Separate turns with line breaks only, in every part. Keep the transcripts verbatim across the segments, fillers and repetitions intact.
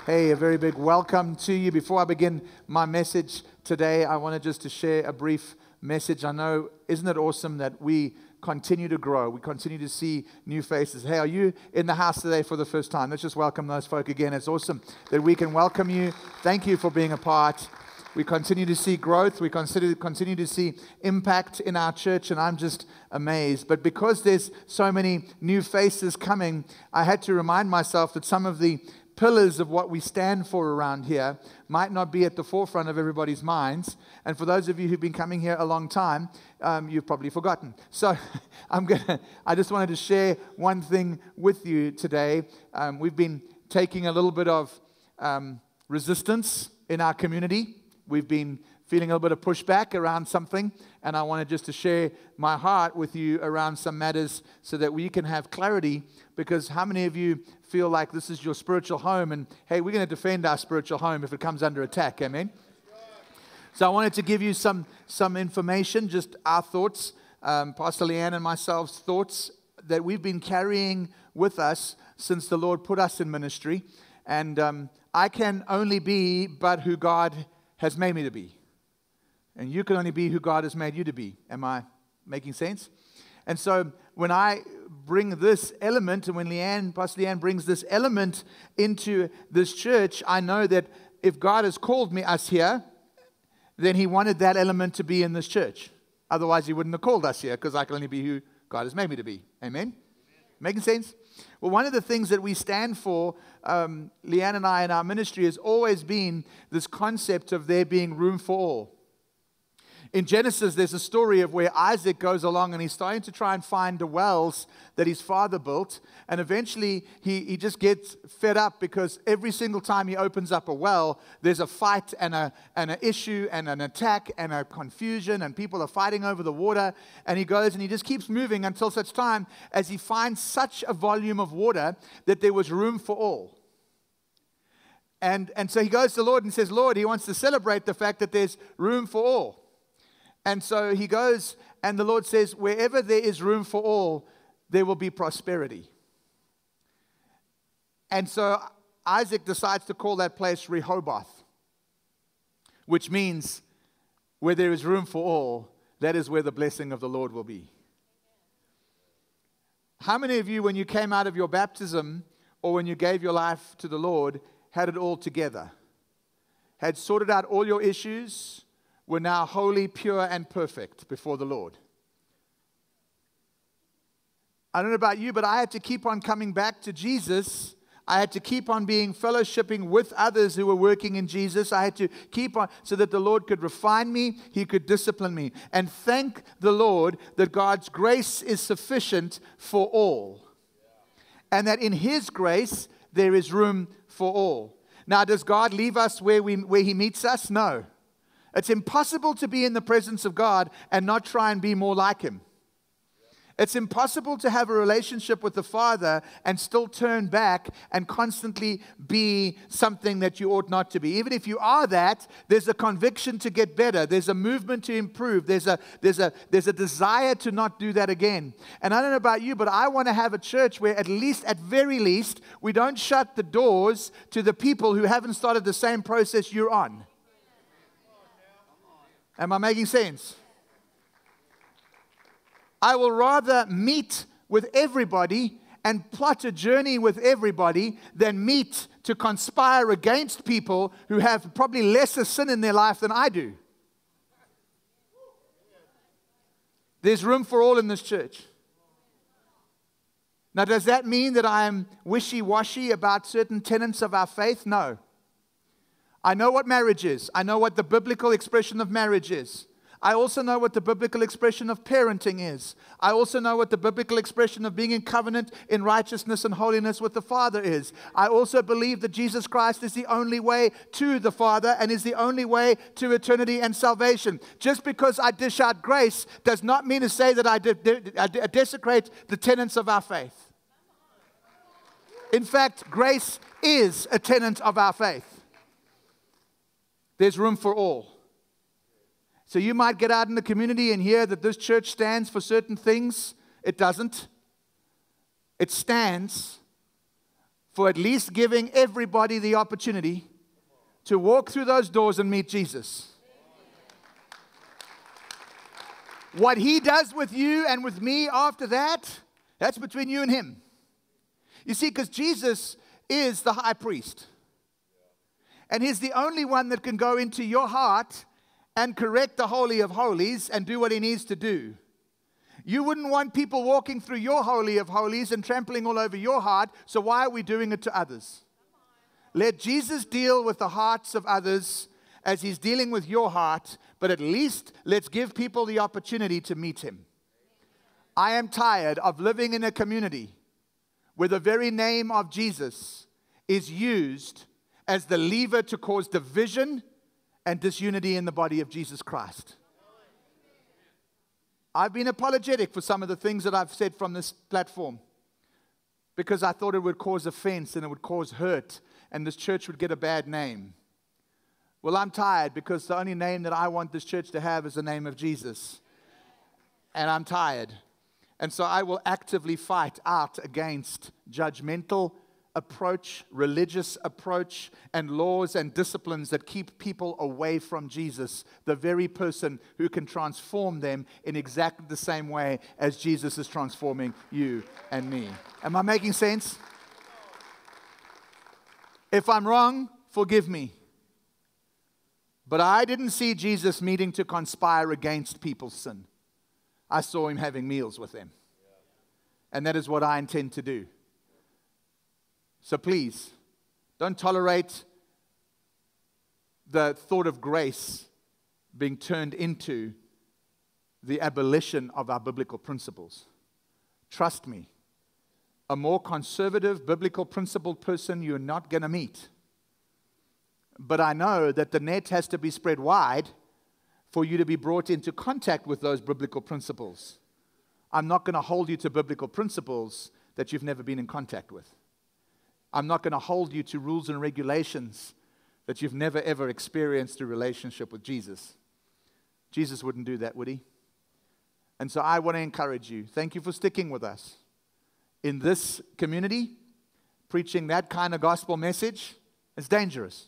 Hey, a very big welcome to you. Before I begin my message today, I wanted just to share a brief message. I know, isn't it awesome that we continue to grow? We continue to see new faces. Hey, are you in the house today for the first time? Let's just welcome those folk again. It's awesome that we can welcome you. Thank you for being a part. We continue to see growth. We consider, continue to see impact in our church, and I'm just amazed. But because there's so many new faces coming, I had to remind myself that some of the pillars of what we stand for around here might not be at the forefront of everybody's minds. And for those of you who've been coming here a long time, um, you've probably forgotten. So I'm gonna. I just wanted to share one thing with you today. Um, we've been taking a little bit of um, resistance in our community. We've been feeling a little bit of pushback around something, and I wanted just to share my heart with you around some matters so that we can have clarity, because how many of you feel like this is your spiritual home, and hey, we're going to defend our spiritual home if it comes under attack, amen? So I wanted to give you some, some information, just our thoughts, um, Pastor Leanne and myself's thoughts that we've been carrying with us since the Lord put us in ministry, and um, I can only be but who God has made me to be. And you can only be who God has made you to be. Am I making sense? And so when I bring this element, and when Leanne, Pastor Leanne brings this element into this church, I know that if God has called me us here, then He wanted that element to be in this church. Otherwise, He wouldn't have called us here, because I can only be who God has made me to be. Amen? Amen. Making sense? Well, one of the things that we stand for, um, Leanne and I in our ministry, has always been this concept of there being room for all. In Genesis, there's a story of where Isaac goes along and he's starting to try and find the wells that his father built. And eventually, he, he just gets fed up, because every single time he opens up a well, there's a fight and a and an issue and an attack and a confusion, and people are fighting over the water. And he goes and he just keeps moving until such time as he finds such a volume of water that there was room for all. And, and so he goes to the Lord and says, Lord, he wants to celebrate the fact that there's room for all. And so he goes, and the Lord says, wherever there is room for all, there will be prosperity. And so Isaac decides to call that place Rehoboth, which means where there is room for all, that is where the blessing of the Lord will be. How many of you, when you came out of your baptism or when you gave your life to the Lord, had it all together? Had sorted out all your issues, were now holy, pure, and perfect before the Lord? I don't know about you, but I had to keep on coming back to Jesus. I had to keep on being fellowshipping with others who were working in Jesus. I had to keep on so that the Lord could refine me, He could discipline me. And thank the Lord that God's grace is sufficient for all. And that in His grace, there is room for all. Now, does God leave us where we where He meets us? No. It's impossible to be in the presence of God and not try and be more like Him. It's impossible to have a relationship with the Father and still turn back and constantly be something that you ought not to be. Even if you are that, there's a conviction to get better. There's a movement to improve. There's a, there's a, there's a desire to not do that again. And I don't know about you, but I want to have a church where at least, at very least, we don't shut the doors to the people who haven't started the same process you're on. Am I making sense? I will rather meet with everybody and plot a journey with everybody than meet to conspire against people who have probably lesser sin in their life than I do. There's room for all in this church. Now, does that mean that I am wishy-washy about certain tenets of our faith? No. I know what marriage is. I know what the biblical expression of marriage is. I also know what the biblical expression of parenting is. I also know what the biblical expression of being in covenant in righteousness and holiness with the Father is. I also believe that Jesus Christ is the only way to the Father and is the only way to eternity and salvation. Just because I dish out grace does not mean to say that I, de- de- I de- desecrate the tenets of our faith. In fact, grace is a tenet of our faith. There's room for all. So you might get out in the community and hear that this church stands for certain things. It doesn't. It stands for at least giving everybody the opportunity to walk through those doors and meet Jesus. What He does with you and with me after that, that's between you and Him. You see, because Jesus is the high priest. And He's the only one that can go into your heart and correct the Holy of Holies and do what He needs to do. You wouldn't want people walking through your Holy of Holies and trampling all over your heart, so why are we doing it to others? Let Jesus deal with the hearts of others as He's dealing with your heart, but at least let's give people the opportunity to meet Him. I am tired of living in a community where the very name of Jesus is used as the lever to cause division and disunity in the body of Jesus Christ. I've been apologetic for some of the things that I've said from this platform because I thought it would cause offense and it would cause hurt and this church would get a bad name. Well, I'm tired because the only name that I want this church to have is the name of Jesus. And I'm tired. And so I will actively fight out against judgmental approach, religious approach, and laws and disciplines that keep people away from Jesus, the very person who can transform them in exactly the same way as Jesus is transforming you and me. Am I making sense? If I'm wrong, forgive me. But I didn't see Jesus meeting to conspire against people's sin. I saw Him having meals with them. And that is what I intend to do. So please, don't tolerate the thought of grace being turned into the abolition of our biblical principles. Trust me, a more conservative, biblical principled person you're not going to meet. But I know that the net has to be spread wide for you to be brought into contact with those biblical principles. I'm not going to hold you to biblical principles that you've never been in contact with. I'm not going to hold you to rules and regulations that you've never ever experienced a relationship with Jesus. Jesus wouldn't do that, would He? And so I want to encourage you. Thank you for sticking with us. In this community, preaching that kind of gospel message is dangerous.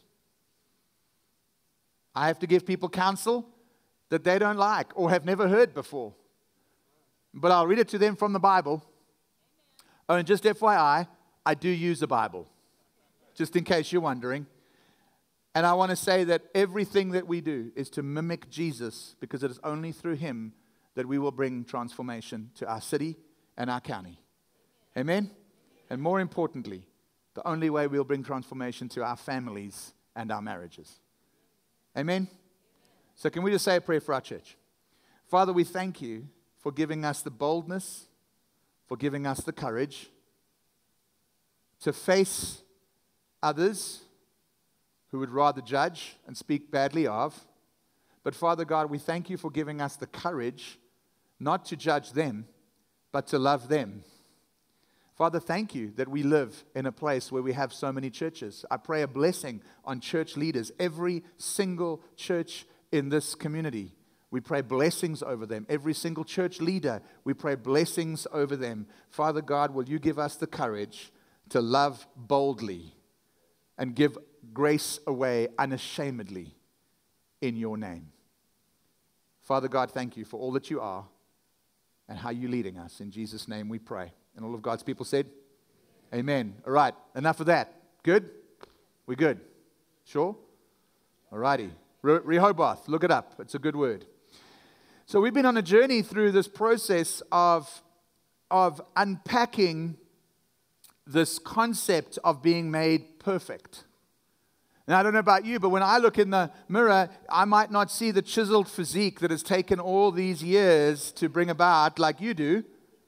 I have to give people counsel that they don't like or have never heard before. But I'll read it to them from the Bible. Oh, and just F Y I, I do use a Bible, just in case you're wondering. And I want to say that everything that we do is to mimic Jesus, because it is only through Him that we will bring transformation to our city and our county. Amen? And more importantly, the only way we'll bring transformation to our families and our marriages. Amen? So can we just say a prayer for our church? Father, we thank You for giving us the boldness, for giving us the courage to face others who would rather judge and speak badly of. But Father God, we thank You for giving us the courage not to judge them, but to love them. Father, thank You that we live in a place where we have so many churches. I pray a blessing on church leaders, every single church in this community. We pray blessings over them. Every single church leader, we pray blessings over them. Father God, will You give us the courage to love boldly and give grace away unashamedly in Your name. Father God, thank You for all that You are and how You're leading us. In Jesus' name we pray. And all of God's people said, amen. All right, enough of that. Good? We good? Sure? All righty. Re- Rehoboth, look it up. It's a good word. So we've been on a journey through this process of, of unpacking this concept of being made perfect. And I don't know about you, but when I look in the mirror, I might not see the chiseled physique that has taken all these years to bring about like you do.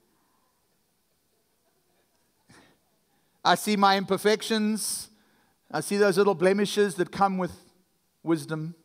I see my imperfections. I see those little blemishes that come with wisdom.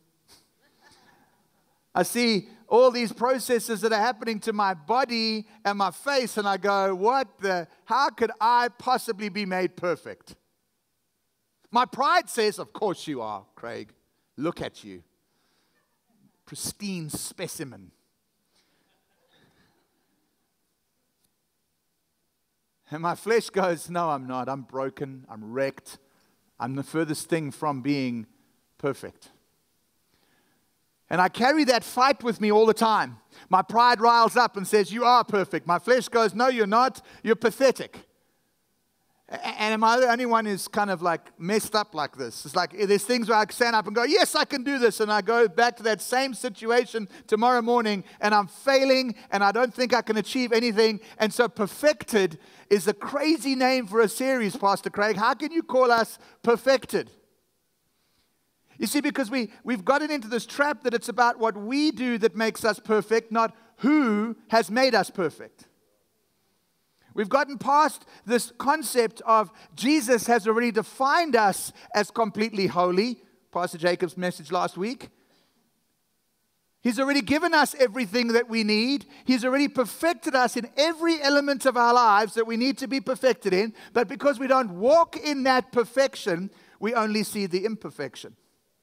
I see all these processes that are happening to my body and my face, and I go, what the, how could I possibly be made perfect? My pride says, of course you are, Craig. Look at you. Pristine specimen. And my flesh goes, no, I'm not. I'm broken. I'm wrecked. I'm the furthest thing from being perfect. And I carry that fight with me all the time. My pride riles up and says, you are perfect. My flesh goes, no, you're not. You're pathetic. And am I the only one who's kind of like messed up like this? It's like there's things where I stand up and go, yes, I can do this. And I go back to that same situation tomorrow morning and I'm failing and I don't think I can achieve anything. And so perfected is a crazy name for a series, Pastor Craig. How can you call us perfected? You see, because we, we've gotten into this trap that it's about what we do that makes us perfect, not who has made us perfect. We've gotten past this concept of Jesus has already defined us as completely holy. Pastor Jacob's message last week. He's already given us everything that we need. He's already perfected us in every element of our lives that we need to be perfected in. But because we don't walk in that perfection, we only see the imperfection.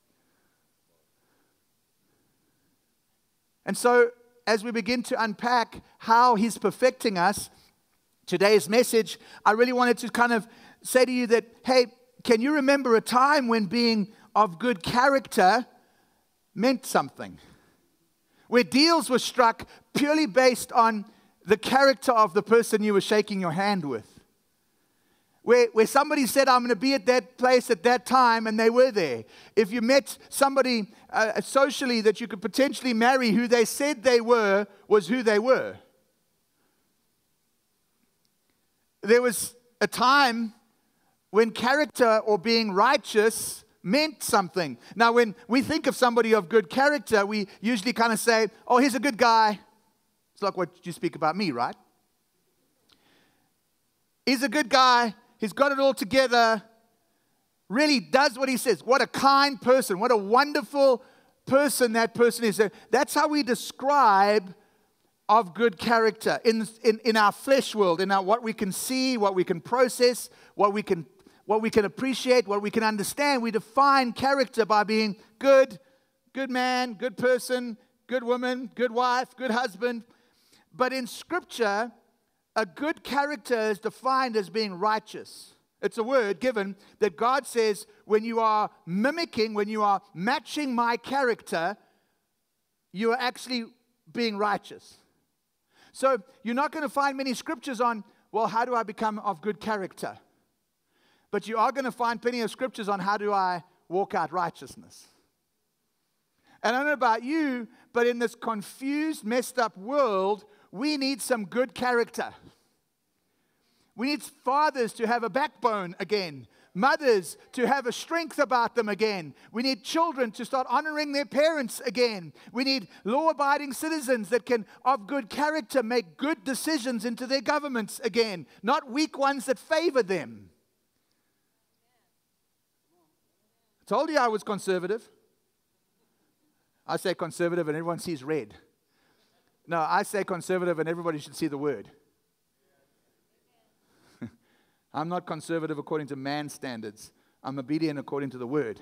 And so, as we begin to unpack how He's perfecting us, today's message, I really wanted to kind of say to you that, hey, can you remember a time when being of good character meant something? Where deals were struck purely based on the character of the person you were shaking your hand with. Where, where somebody said, I'm going to be at that place at that time, and they were there. If you met somebody uh, socially that you could potentially marry, who they said they were, was who they were. There was a time when character or being righteous meant something. Now, when we think of somebody of good character, we usually kind of say, oh, he's a good guy. It's like what you speak about me, right? He's a good guy. He's got it all together. Really does what he says. What a kind person. What a wonderful person that person is. That's how we describe of good character in, in, in our flesh world, in our, what we can see, what we can process, what we can, what we can appreciate, what we can understand. We define character by being good, good man, good person, good woman, good wife, good husband. But in Scripture, a good character is defined as being righteous. It's a word given that God says when you are mimicking, when you are matching my character, you are actually being righteous. So you're not going to find many scriptures on, well, how do I become of good character? But you are going to find plenty of scriptures on how do I walk out righteousness. And I don't know about you, but in this confused, messed up world, we need some good character. We need fathers to have a backbone again. Mothers to have a strength about them again. We need children to start honoring their parents again. We need law-abiding citizens that can, of good character, make good decisions into their governments again. Not weak ones that favor them. I told you I was conservative. I say conservative and everyone sees red. No, I say conservative and everybody should see the word. I'm not conservative according to man's standards. I'm obedient according to the word.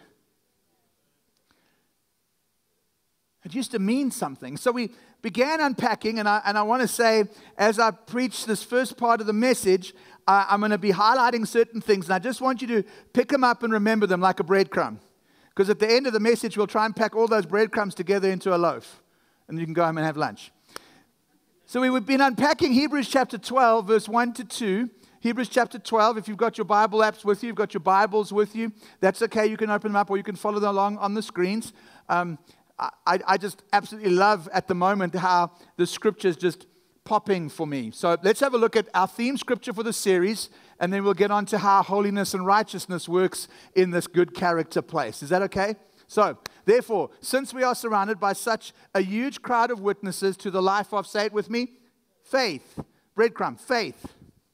It used to mean something. So we began unpacking, and I, and I want to say, as I preach this first part of the message, uh, I'm going to be highlighting certain things, and I just want you to pick them up and remember them like a breadcrumb. Because at the end of the message, we'll try and pack all those breadcrumbs together into a loaf, and you can go home and have lunch. So we've been unpacking Hebrews chapter twelve, verse one to two. Hebrews chapter twelve, if you've got your Bible apps with you, you've got your Bibles with you, that's okay. You can open them up or you can follow them along on the screens. Um, I, I just absolutely love at the moment how the scripture's just popping for me. So let's have a look at our theme scripture for the series, and then we'll get on to how holiness and righteousness works in this good character place. Is that okay? So, therefore, since we are surrounded by such a huge crowd of witnesses to the life of, say it with me, faith. Breadcrumb, faith.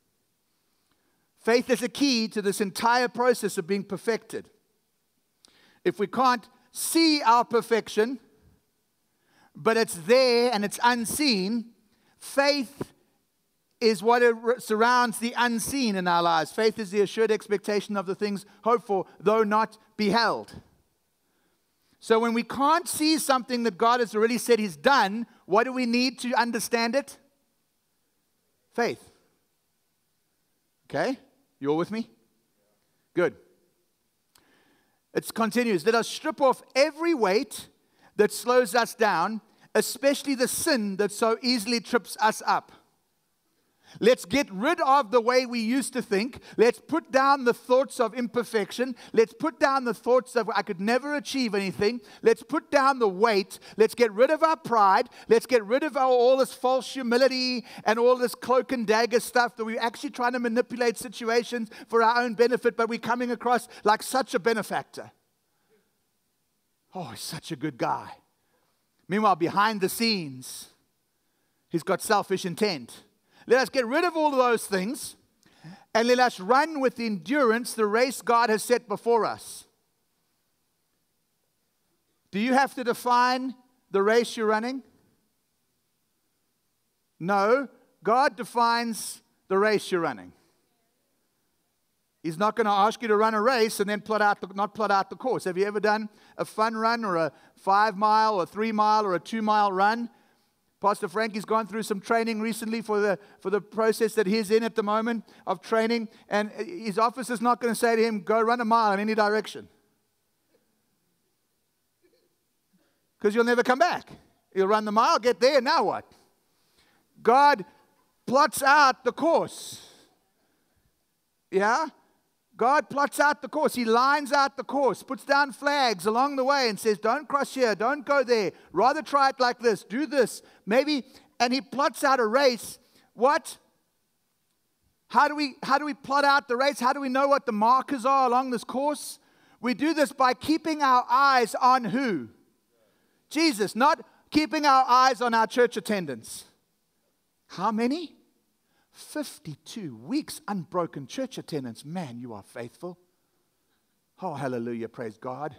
Faith is a key to this entire process of being perfected. If we can't see our perfection, but it's there and it's unseen, faith is what surrounds the unseen in our lives. Faith is the assured expectation of the things hoped for, though not beheld. So when we can't see something that God has already said He's done, what do we need to understand it? Faith. Okay? You all with me? Good. It continues. Let us strip off every weight that slows us down, especially the sin that so easily trips us up. Let's get rid of the way we used to think. Let's put down the thoughts of imperfection. Let's put down the thoughts of I could never achieve anything. Let's put down the weight. Let's get rid of our pride. Let's get rid of our, all this false humility and all this cloak and dagger stuff that we're actually trying to manipulate situations for our own benefit, but we're coming across like such a benefactor. Oh, he's such a good guy. Meanwhile, behind the scenes, he's got selfish intent. Let us get rid of all of those things and let us run with endurance the race God has set before us. Do you have to define the race you're running? No, God defines the race you're running. He's not going to ask you to run a race and then plot out the, not plot out the course. Have you ever done a fun run or a five mile or three mile or a two mile run? Pastor Frankie's gone through some training recently for the for the process that he's in at the moment of training, and his office is not going to say to him, go run a mile in any direction. Because you'll never come back. You'll run the mile, get there, now what? God plots out the course. Yeah? God plots out the course. He lines out the course, puts down flags along the way and says, don't cross here, don't go there. Rather try it like this, do this. Maybe, and he plots out a race. What? How do we, how do we plot out the race? How do we know what the markers are along this course? We do this by keeping our eyes on who? Jesus, not keeping our eyes on our church attendance. How many? fifty-two weeks unbroken church attendance. Man, you are faithful. Oh, hallelujah. Praise God.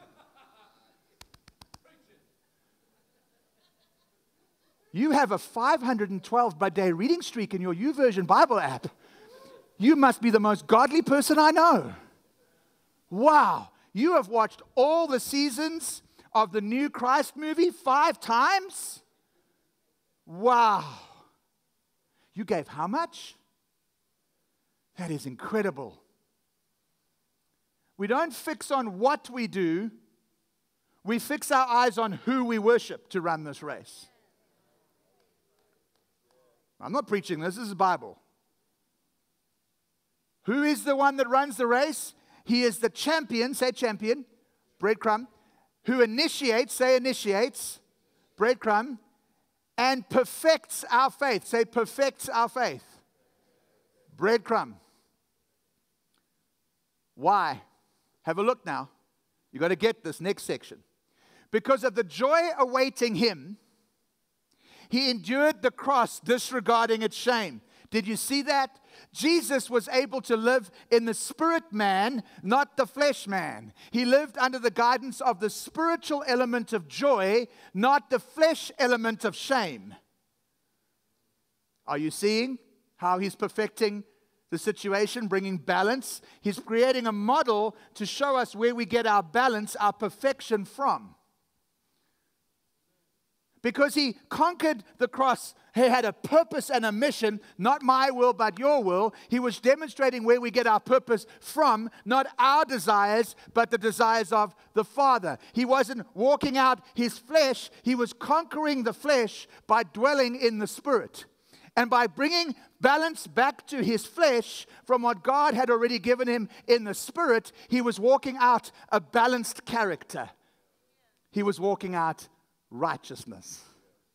You have a five hundred twelve by day reading streak in your YouVersion Bible app. You must be the most godly person I know. Wow. You have watched all the seasons of the new Christ movie five times? Wow. You gave how much? That is incredible. We don't fix on what we do. We fix our eyes on who we worship to run this race. I'm not preaching this. This is the Bible. Who is the one that runs the race? He is the champion. Say champion. Breadcrumb. Who initiates. Say initiates. Breadcrumb. And perfects our faith. Say, perfects our faith. Breadcrumb. Why? Have a look now. You've got to get this next section. Because of the joy awaiting him, he endured the cross, disregarding its shame. Did you see that? Jesus was able to live in the spirit man, not the flesh man. He lived under the guidance of the spiritual element of joy, not the flesh element of shame. Are you seeing how he's perfecting the situation, bringing balance? He's creating a model to show us where we get our balance, our perfection from. Because he conquered the cross, he had a purpose and a mission, not my will, but your will. He was demonstrating where we get our purpose from, not our desires, but the desires of the Father. He wasn't walking out his flesh, he was conquering the flesh by dwelling in the Spirit. And by bringing balance back to his flesh from what God had already given him in the Spirit, he was walking out a balanced character. He was walking out righteousness.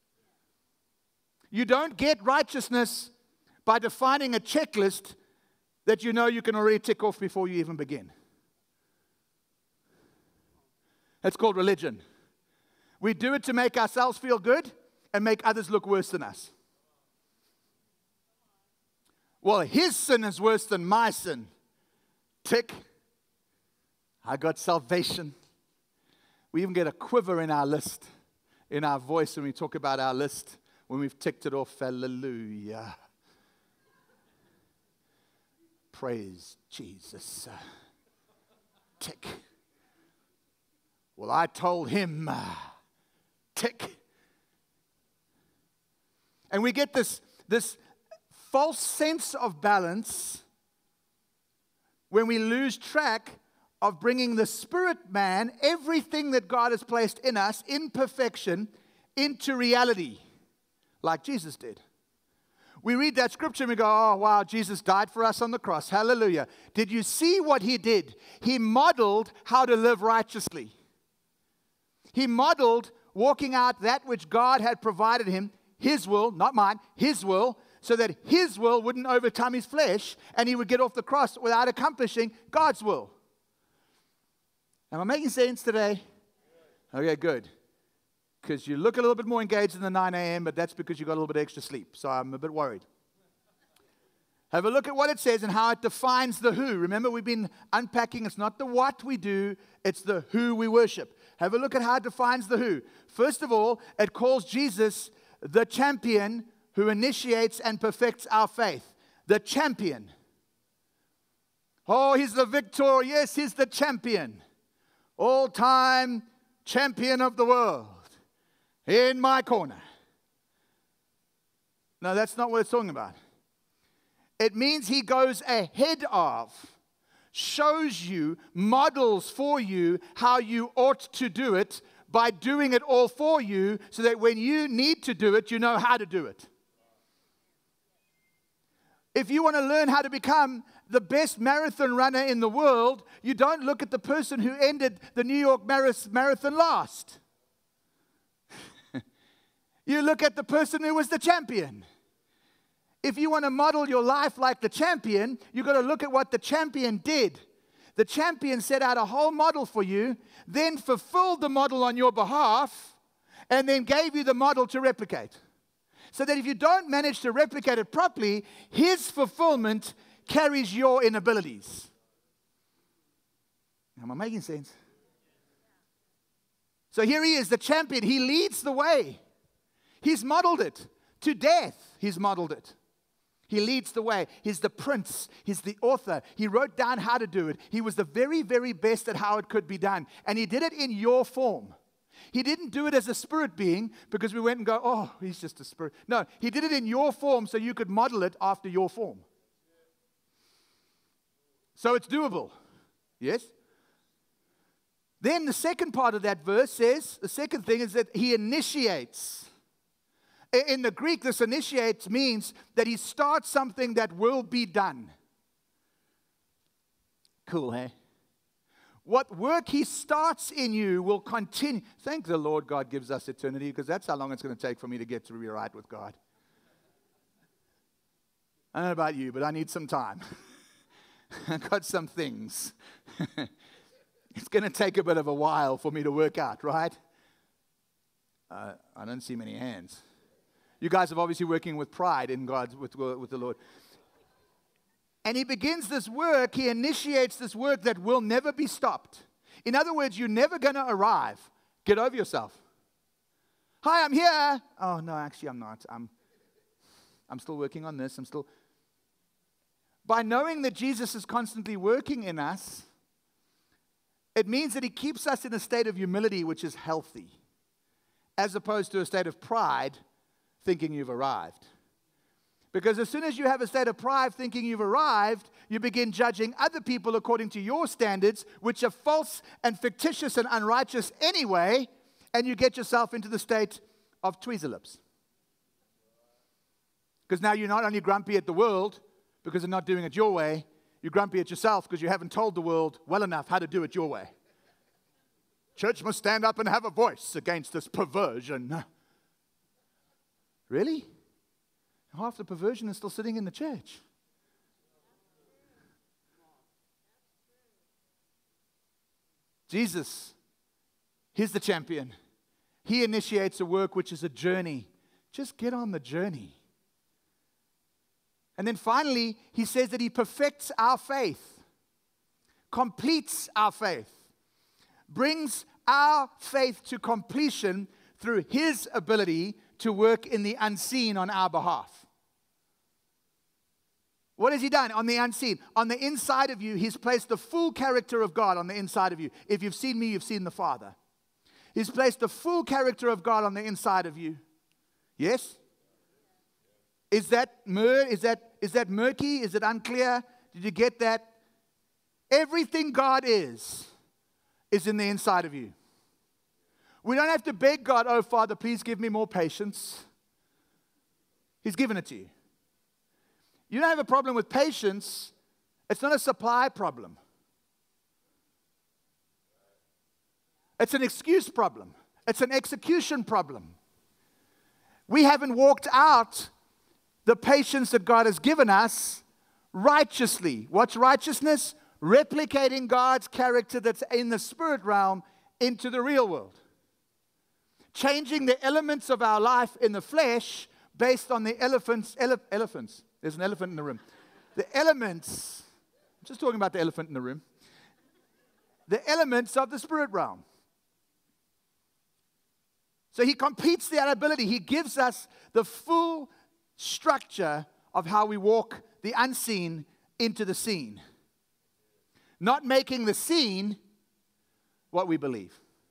You don't get righteousness by defining a checklist that you know you can already tick off before you even begin. That's called religion. We do it to make ourselves feel good and make others look worse than us. Well, his sin is worse than my sin. Tick. I got salvation. We even get a quiver in our list, in our voice when we talk about our list, when we've ticked it off. Hallelujah. Praise Jesus. Tick. Well, I told him. Tick. And we get this, this false sense of balance when we lose track of bringing the spirit man, everything that God has placed in us, in perfection, into reality, like Jesus did. We read that scripture and we go, oh, wow, Jesus died for us on the cross. Hallelujah. Did you see what he did? He modeled how to live righteously. He modeled walking out that which God had provided him, his will, not mine, his will, so that his will wouldn't overcome his flesh and he would get off the cross without accomplishing God's will. Am I making sense today? Okay, good. Because you look a little bit more engaged in the nine a.m., but that's because you got a little bit extra sleep. So I'm a bit worried. Have a look at what it says and how it defines the who. Remember, we've been unpacking. It's not the what we do, it's the who we worship. Have a look at how it defines the who. First of all, it calls Jesus the champion who initiates and perfects our faith. The champion. Oh, he's the victor. Yes, he's the champion. All-time champion of the world. In my corner. No, that's not what it's talking about. It means he goes ahead of, shows you, models for you how you ought to do it by doing it all for you so that when you need to do it, you know how to do it. If you want to learn how to become the best marathon runner in the world, you don't look at the person who ended the New York Marathon last. You look at the person who was the champion. If you want to model your life like the champion, you've got to look at what the champion did. The champion set out a whole model for you, then fulfilled the model on your behalf, and then gave you the model to replicate. So that if you don't manage to replicate it properly, his fulfillment carries your inabilities. Am I making sense? So here he is, the champion. He leads the way. He's modeled it. To death, he's modeled it. He leads the way. He's the prince. He's the author. He wrote down how to do it. He was the very, very best at how it could be done. And he did it in your form. He didn't do it as a spirit being because we went and go, oh, he's just a spirit. No, he did it in your form so you could model it after your form. So it's doable. Yes? Then the second part of that verse says, the second thing is that he initiates. In the Greek, this initiates means that he starts something that will be done. Cool, hey? What work he starts in you will continue. Thank the Lord God gives us eternity, because that's how long it's going to take for me to get to be right with God. I don't know about you, but I need some time. I've got some things. It's going to take a bit of a while for me to work out, right? Uh, I don't see many hands. You guys are obviously working with pride in God, with, with the Lord. And he begins this work, he initiates this work that will never be stopped. In other words, you're never going to arrive. Get over yourself. Hi, I'm here. Oh, no, actually, I'm not. I'm, I'm still working on this. I'm still... By knowing that Jesus is constantly working in us, it means that he keeps us in a state of humility which is healthy, as opposed to a state of pride, thinking you've arrived. Because as soon as you have a state of pride thinking you've arrived, you begin judging other people according to your standards, which are false and fictitious and unrighteous anyway, and you get yourself into the state of tweezerlips. Because now you're not only grumpy at the world because they're not doing it your way, you're grumpy at yourself because you haven't told the world well enough how to do it your way. Church must stand up and have a voice against this perversion. Really? Half the perversion is still sitting in the church. Jesus, he's the champion. He initiates a work which is a journey. Just get on the journey. And then finally, he says that he perfects our faith, completes our faith, brings our faith to completion through his ability to work in the unseen on our behalf. What has he done on the unseen? On the inside of you, he's placed the full character of God on the inside of you. If you've seen me, you've seen the Father. He's placed the full character of God on the inside of you. Yes? Is that mur- is that is that murky? Is it unclear? Did you get that? Everything God is, is in the inside of you. We don't have to beg God, oh, Father, please give me more patience. He's given it to you. You don't have a problem with patience. It's not a supply problem. It's an excuse problem. It's an execution problem. We haven't walked out the patience that God has given us righteously. What's righteousness? Replicating God's character that's in the spirit realm into the real world. Changing the elements of our life in the flesh based on the elephants. Ele- elephants. There's an elephant in the room. The elements, I'm just talking about the elephant in the room. The elements of the spirit realm. So he completes that ability. He gives us the full structure of how we walk the unseen into the seen. Not making the seen what we believe.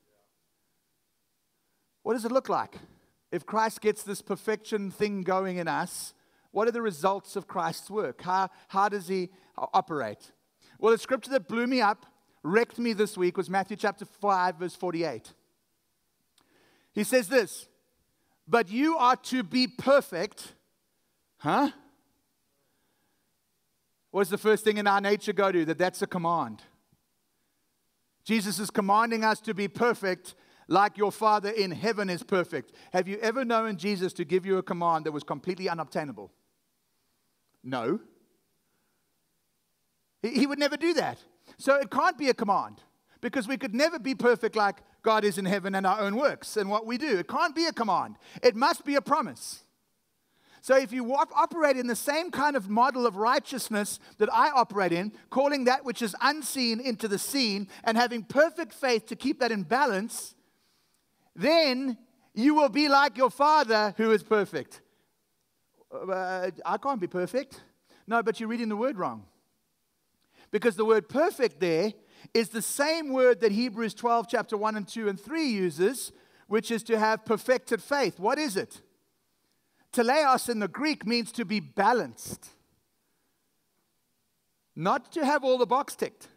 What does it look like? If Christ gets this perfection thing going in us, what are the results of Christ's work? How, how does he operate? Well, the scripture that blew me up, wrecked me this week, was Matthew chapter five, verse forty-eight. He says this, but you are to be perfect. Huh? What does the first thing in our nature go to? That that's a command. Jesus is commanding us to be perfect like your Father in heaven is perfect. Have you ever known Jesus to give you a command that was completely unobtainable? No. He, he would never do that. So it can't be a command because we could never be perfect like God is in heaven in our own works and what we do. It can't be a command. It must be a promise. So if you operate in the same kind of model of righteousness that I operate in, calling that which is unseen into the seen and having perfect faith to keep that in balance, then you will be like your Father who is perfect. Uh, I can't be perfect. No, but you're reading the word wrong. Because the word perfect there is the same word that Hebrews twelve, chapter one and two and three uses, which is to have perfected faith. What is it? Teleos in the Greek means to be balanced. Not to have all the box ticked.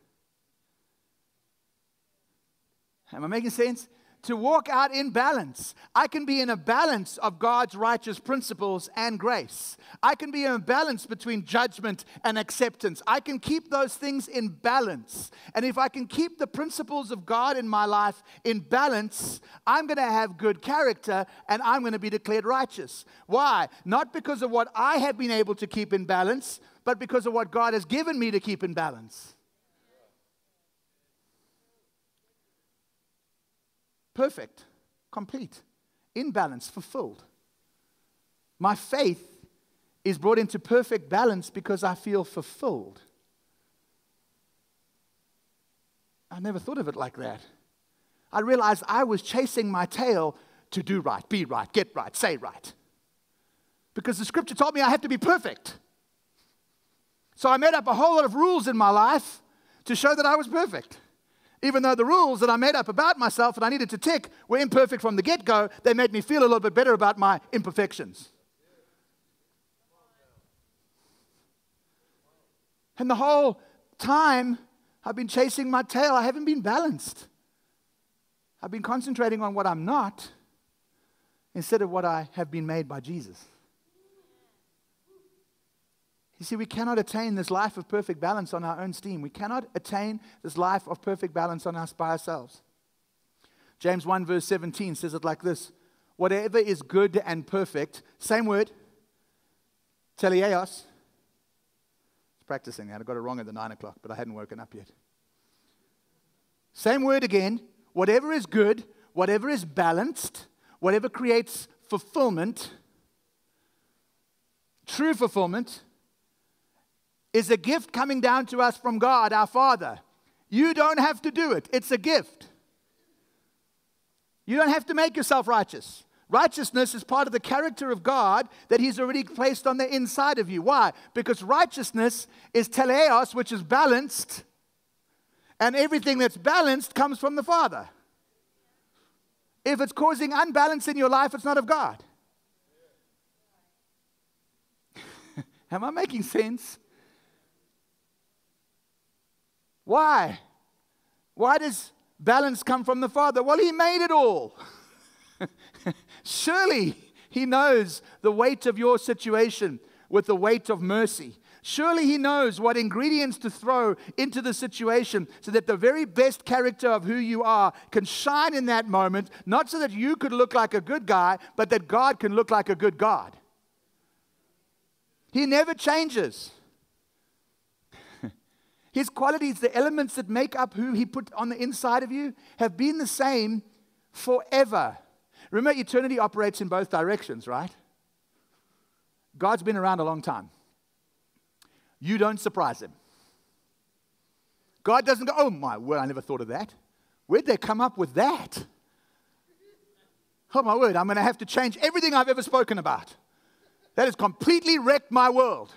Am I making sense? To walk out in balance. I can be in a balance of God's righteous principles and grace. I can be in a balance between judgment and acceptance. I can keep those things in balance. And if I can keep the principles of God in my life in balance, I'm going to have good character and I'm going to be declared righteous. Why? Not because of what I have been able to keep in balance, but because of what God has given me to keep in balance. Perfect, complete, in balance, fulfilled. My faith is brought into perfect balance because I feel fulfilled. I never thought of it like that. I realized I was chasing my tail to do right, be right, get right, say right. Because the scripture told me I had to be perfect. So I made up a whole lot of rules in my life to show that I was perfect. Even though the rules that I made up about myself and I needed to tick were imperfect from the get-go, they made me feel a little bit better about my imperfections. And the whole time I've been chasing my tail, I haven't been balanced. I've been concentrating on what I'm not instead of what I have been made by Jesus. You see, we cannot attain this life of perfect balance on our own steam. We cannot attain this life of perfect balance on us by ourselves. James one verse seventeen says it like this. Whatever is good and perfect, same word, teleios. I was practicing that. I got it wrong at the nine o'clock, but I hadn't woken up yet. Same word again. Whatever is good, whatever is balanced, whatever creates fulfillment, true fulfillment, is a gift coming down to us from God, our Father. You don't have to do it. It's a gift. You don't have to make yourself righteous. Righteousness is part of the character of God that He's already placed on the inside of you. Why? Because righteousness is teleos, which is balanced, and everything that's balanced comes from the Father. If it's causing unbalance in your life, it's not of God. Am I making sense? Why? Why does balance come from the Father? Well, He made it all. Surely He knows the weight of your situation with the weight of mercy. Surely He knows what ingredients to throw into the situation so that the very best character of who you are can shine in that moment, not so that you could look like a good guy, but that God can look like a good God. He never changes. His qualities, the elements that make up who He put on the inside of you, have been the same forever. Remember, eternity operates in both directions, right? God's been around a long time. You don't surprise Him. God doesn't go, oh my word, I never thought of that. Where'd they come up with that? Oh my word, I'm going to have to change everything I've ever spoken about. That has completely wrecked my world.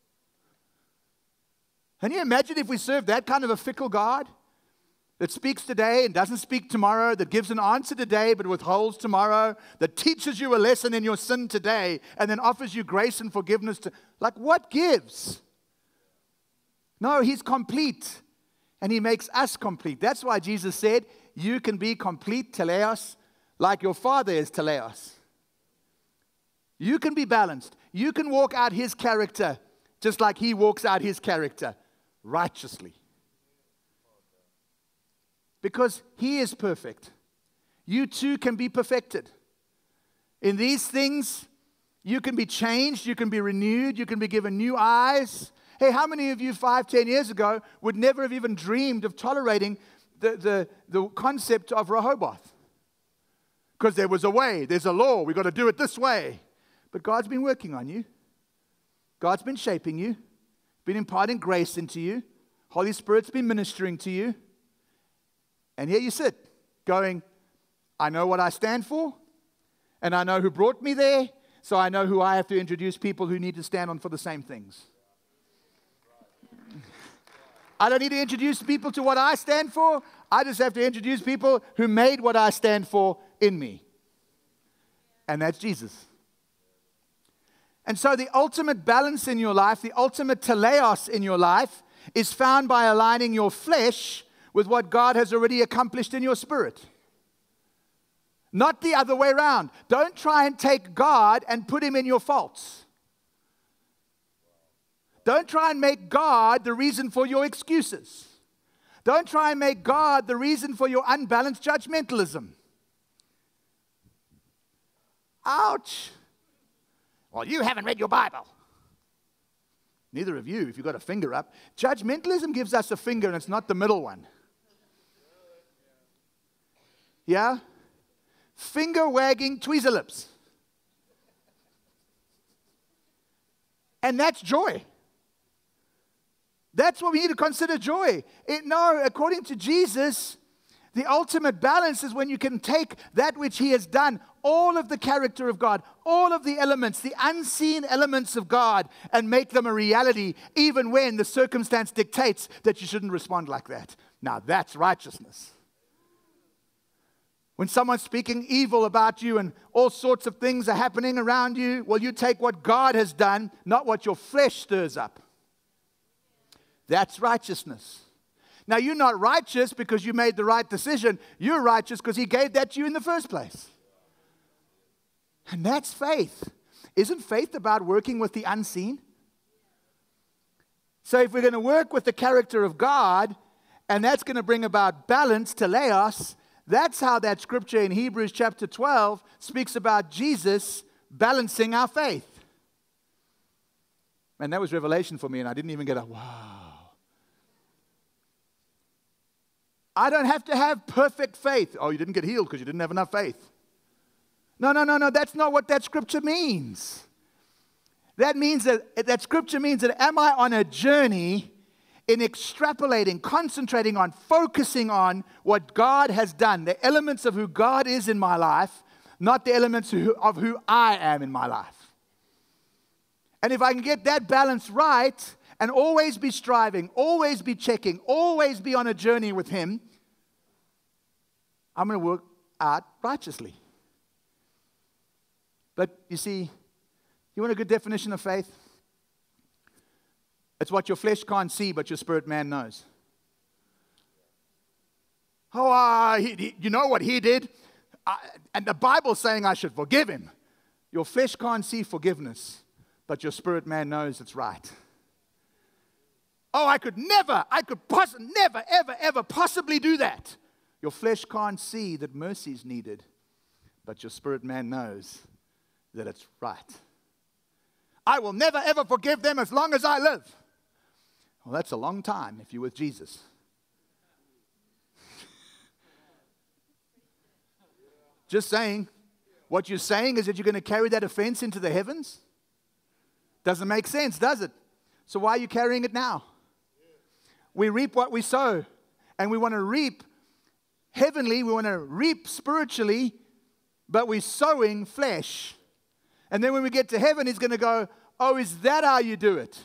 Can you imagine if we served that kind of a fickle God that speaks today and doesn't speak tomorrow, that gives an answer today but withholds tomorrow, that teaches you a lesson in your sin today and then offers you grace and forgiveness to, like, what gives? No, He's complete, and He makes us complete. That's why Jesus said, you can be complete, teleos, like your Father is teleos. You can be balanced. You can walk out His character just like He walks out His character, righteously. Because He is perfect. You too can be perfected. In these things, you can be changed, you can be renewed, you can be given new eyes. Hey, how many of you five, ten years ago would never have even dreamed of tolerating the, the, the concept of Rehoboth? Because there was a way, there's a law, we've got to do it this way. But God's been working on you. God's been shaping you, been imparting grace into you. Holy Spirit's been ministering to you. And here you sit, going, I know what I stand for, and I know who brought me there, so I know who I have to introduce people who need to stand on for the same things. I don't need to introduce people to what I stand for. I just have to introduce people who made what I stand for in me. And that's Jesus. And so the ultimate balance in your life, the ultimate teleos in your life, is found by aligning your flesh with what God has already accomplished in your spirit. Not the other way around. Don't try and take God and put Him in your faults. Don't try and make God the reason for your excuses. Don't try and make God the reason for your unbalanced judgmentalism. Ouch. Well, you haven't read your Bible. Neither of you, if you've got a finger up. Judgmentalism gives us a finger, and it's not the middle one. Yeah? Finger-wagging tweezerlips. And that's joy. That's what we need to consider joy. It, no, according to Jesus, the ultimate balance is when you can take that which He has done, all of the character of God, all of the elements, the unseen elements of God, and make them a reality, even when the circumstance dictates that you shouldn't respond like that. Now, that's righteousness. When someone's speaking evil about you and all sorts of things are happening around you, well, you take what God has done, not what your flesh stirs up. That's righteousness. Now, you're not righteous because you made the right decision. You're righteous because He gave that to you in the first place. And that's faith. Isn't faith about working with the unseen? So if we're going to work with the character of God, and that's going to bring about balance, teleos, that's how that scripture in Hebrews chapter twelve speaks about Jesus balancing our faith. And that was revelation for me, and I didn't even get a wow. I don't have to have perfect faith. Oh, you didn't get healed because you didn't have enough faith. No, no, no, no. That's not what that scripture means. That means that, that scripture means that am I on a journey in extrapolating, concentrating on, focusing on what God has done, the elements of who God is in my life, not the elements of who, of who I am in my life. And if I can get that balance right, and always be striving, always be checking, always be on a journey with Him, I'm going to work out righteously. But you see, you want a good definition of faith? It's what your flesh can't see, but your spirit man knows. Oh, uh, he, he, you know what he did? Uh, and the Bible's saying I should forgive him. Your flesh can't see forgiveness, but your spirit man knows it's right. Oh, I could never, I could poss- never, ever, ever possibly do that. Your flesh can't see that mercy is needed, but your spirit man knows that it's right. I will never, ever forgive them as long as I live. Well, that's a long time if you're with Jesus. Just saying. What you're saying is that you're going to carry that offense into the heavens? Doesn't make sense, does it? So why are you carrying it now? We reap what we sow. And we want to reap heavenly, we want to reap spiritually, but we're sowing flesh. And then when we get to heaven, he's going to go, oh, is that how you do it?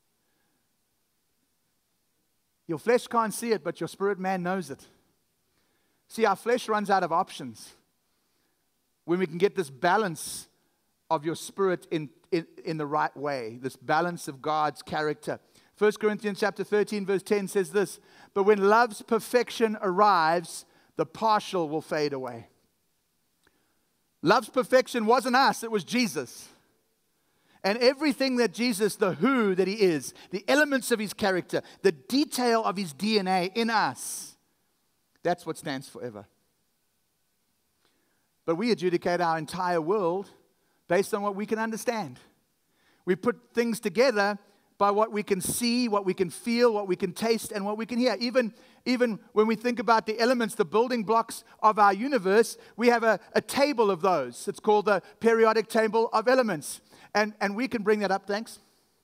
Your flesh can't see it, but your spirit man knows it. See, our flesh runs out of options. When we can get this balance of your spirit in, in, in the right way, this balance of God's character. First Corinthians chapter thirteen, verse ten says this, but when love's perfection arrives, the partial will fade away. Love's perfection wasn't us, it was Jesus. And everything that Jesus, the who that he is, the elements of his character, the detail of his D N A in us, that's what stands forever. But we adjudicate our entire world based on what we can understand. We put things together by what we can see, what we can feel, what we can taste, and what we can hear. Even, even when we think about the elements, the building blocks of our universe, we have a, a table of those. It's called the periodic table of elements. And, and we can bring that up, thanks.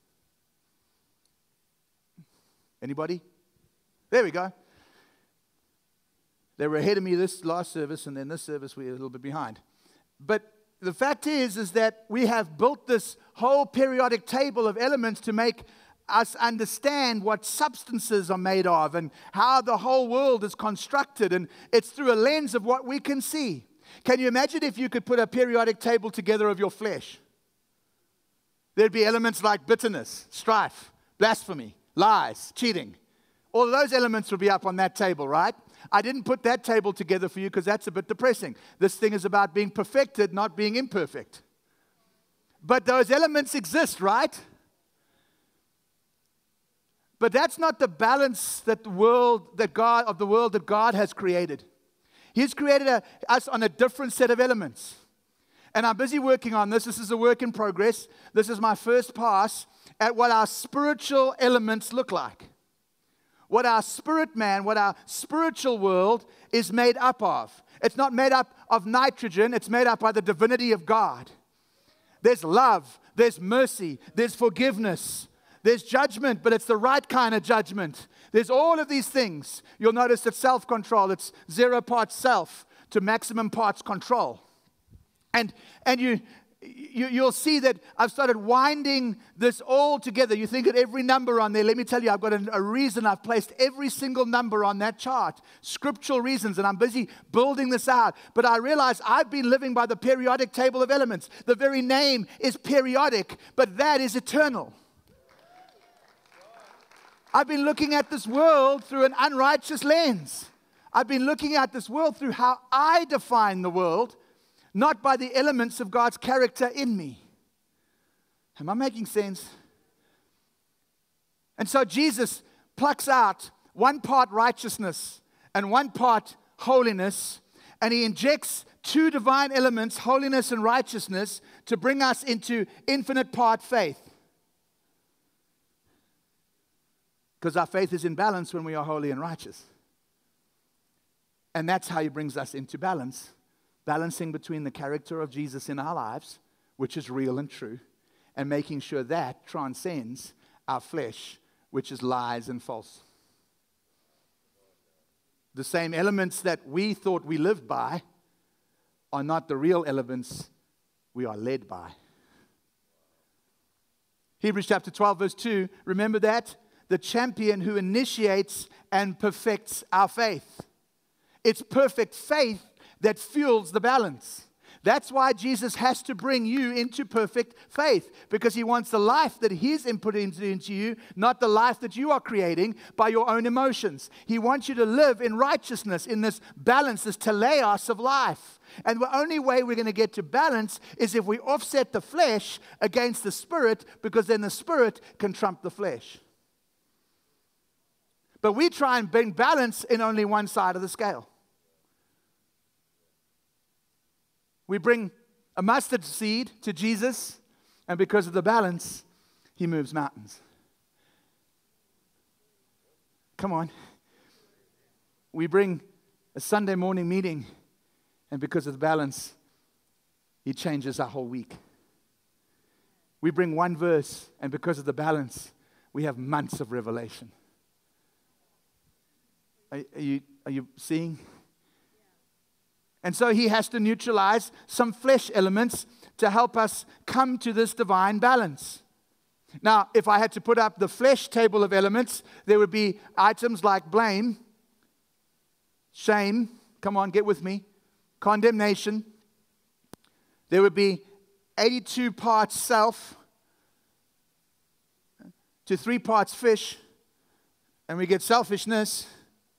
Anybody? There we go. They were ahead of me this last service, and then this service we were a little bit behind. But the fact is, is that we have built this whole periodic table of elements to make us understand what substances are made of and how the whole world is constructed. And it's through a lens of what we can see. Can you imagine if you could put a periodic table together of your flesh? There'd be elements like bitterness, strife, blasphemy, lies, cheating. All of those elements would be up on that table, right? I didn't put that table together for you because that's a bit depressing. This thing is about being perfected, not being imperfect. But those elements exist, right? But that's not the balance that the world, that God, of the world that God has created. He's created a, us on a different set of elements. And I'm busy working on this. This is a work in progress. This is my first pass at what our spiritual elements look like. What our spirit man, what our spiritual world is made up of. It's not made up of nitrogen. It's made up by the divinity of God. There's love. There's mercy. There's forgiveness. There's judgment, but it's the right kind of judgment. There's all of these things. You'll notice that self-control, it's zero parts self to maximum parts control. And, and you, you, you'll see that I've started winding this all together. You think of every number on there. Let me tell you, I've got a, a reason I've placed every single number on that chart. Scriptural reasons, and I'm busy building this out. But I realize I've been living by the periodic table of elements. The very name is periodic, but that is eternal. I've been looking at this world through an unrighteous lens. I've been looking at this world through how I define the world, not by the elements of God's character in me. Am I making sense? And so Jesus plucks out one part righteousness and one part holiness, and he injects two divine elements, holiness and righteousness, to bring us into infinite part faith. Because our faith is in balance when we are holy and righteous. And that's how he brings us into balance. Balancing between the character of Jesus in our lives, which is real and true, and making sure that transcends our flesh, which is lies and false. The same elements that we thought we lived by are not the real elements we are led by. Hebrews chapter twelve, verse two, remember that? The champion who initiates and perfects our faith. It's perfect faith that fuels the balance. That's why Jesus has to bring you into perfect faith, because he wants the life that he's input into, into you, not the life that you are creating by your own emotions. He wants you to live in righteousness, in this balance, this teleos of life. And the only way we're going to get to balance is if we offset the flesh against the spirit, because then the spirit can trump the flesh. But we try and bring balance in only one side of the scale. We bring a mustard seed to Jesus, and because of the balance, he moves mountains. Come on. We bring a Sunday morning meeting, and because of the balance, he changes our whole week. We bring one verse, and because of the balance, we have months of revelation. Are, are you, are you seeing? And so he has to neutralize some flesh elements to help us come to this divine balance. Now, if I had to put up the flesh table of elements, there would be items like blame, shame, come on, get with me, condemnation. There would be eighty-two parts self to three parts fish, and we get selfishness.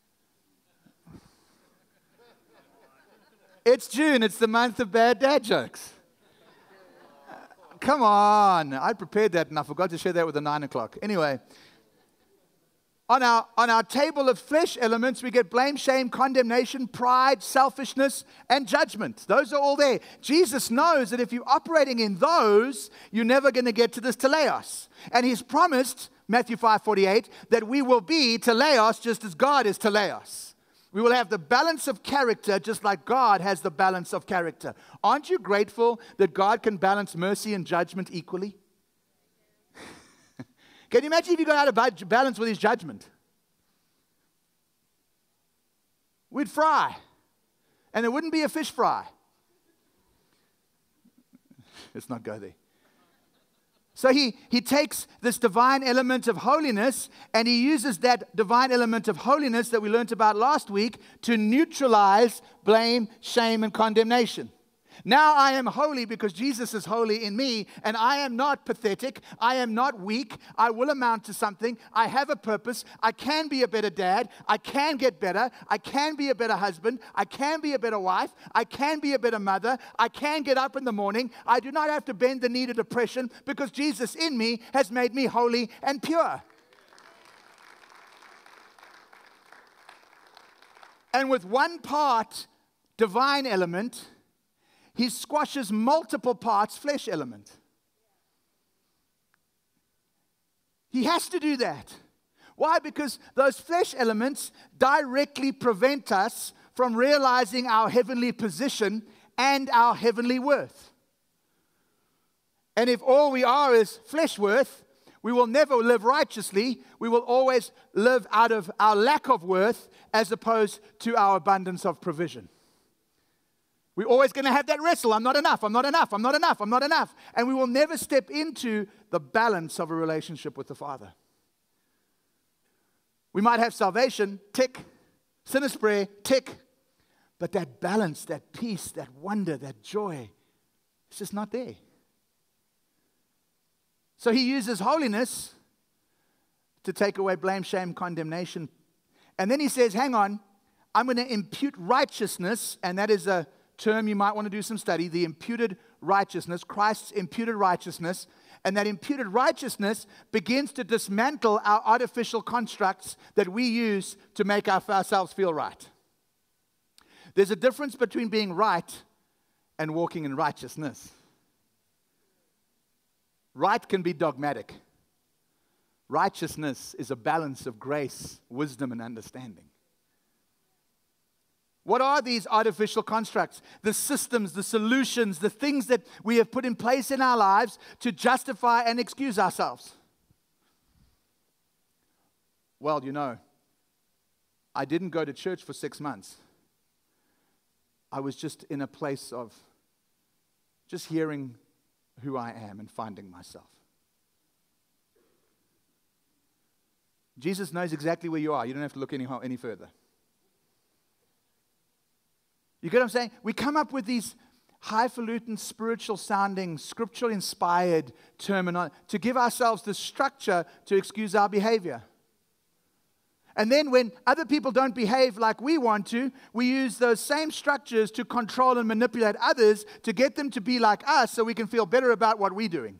It's June. It's the month of bad dad jokes. Uh, come on. I prepared that and I forgot to share that with the nine o'clock. Anyway, on our, on our table of flesh elements, we get blame, shame, condemnation, pride, selfishness, and judgment. Those are all there. Jesus knows that if you're operating in those, you're never going to get to this teleos. And he's promised, Matthew five forty-eight, that we will be teleos just as God is teleos. We will have the balance of character just like God has the balance of character. Aren't you grateful that God can balance mercy and judgment equally? Can you imagine if you got out of balance with his judgment? We'd fry. And it wouldn't be a fish fry. Let's not go there. So he, he takes this divine element of holiness, and he uses that divine element of holiness that we learned about last week to neutralize blame, shame, and condemnation. Now I am holy because Jesus is holy in me, and I am not pathetic. I am not weak. I will amount to something. I have a purpose. I can be a better dad. I can get better. I can be a better husband. I can be a better wife. I can be a better mother. I can get up in the morning. I do not have to bend the knee to depression because Jesus in me has made me holy and pure. And with one part divine element, he squashes multiple parts flesh element. He has to do that. Why? Because those flesh elements directly prevent us from realizing our heavenly position and our heavenly worth. And if all we are is flesh worth, we will never live righteously. We will always live out of our lack of worth as opposed to our abundance of provision. We're always going to have that wrestle. I'm not enough. I'm not enough. I'm not enough. I'm not enough. And we will never step into the balance of a relationship with the Father. We might have salvation, tick. Sinner's prayer, tick. But that balance, that peace, that wonder, that joy, it's just not there. So he uses holiness to take away blame, shame, condemnation. And then he says, hang on, I'm going to impute righteousness, and that is a term you might want to do some study, the imputed righteousness, Christ's imputed righteousness, and that imputed righteousness begins to dismantle our artificial constructs that we use to make our, ourselves feel right. There's a difference between being right and walking in righteousness. Right can be dogmatic. Righteousness is a balance of grace, wisdom, and understanding. What are these artificial constructs? The systems, the solutions, the things that we have put in place in our lives to justify and excuse ourselves. Well, you know, I didn't go to church for six months. I was just in a place of just hearing who I am and finding myself. Jesus knows exactly where you are. You don't have to look any, any further. You get what I'm saying? We come up with these highfalutin, spiritual sounding, scriptural inspired terminology to give ourselves the structure to excuse our behavior. And then when other people don't behave like we want to, we use those same structures to control and manipulate others to get them to be like us so we can feel better about what we're doing.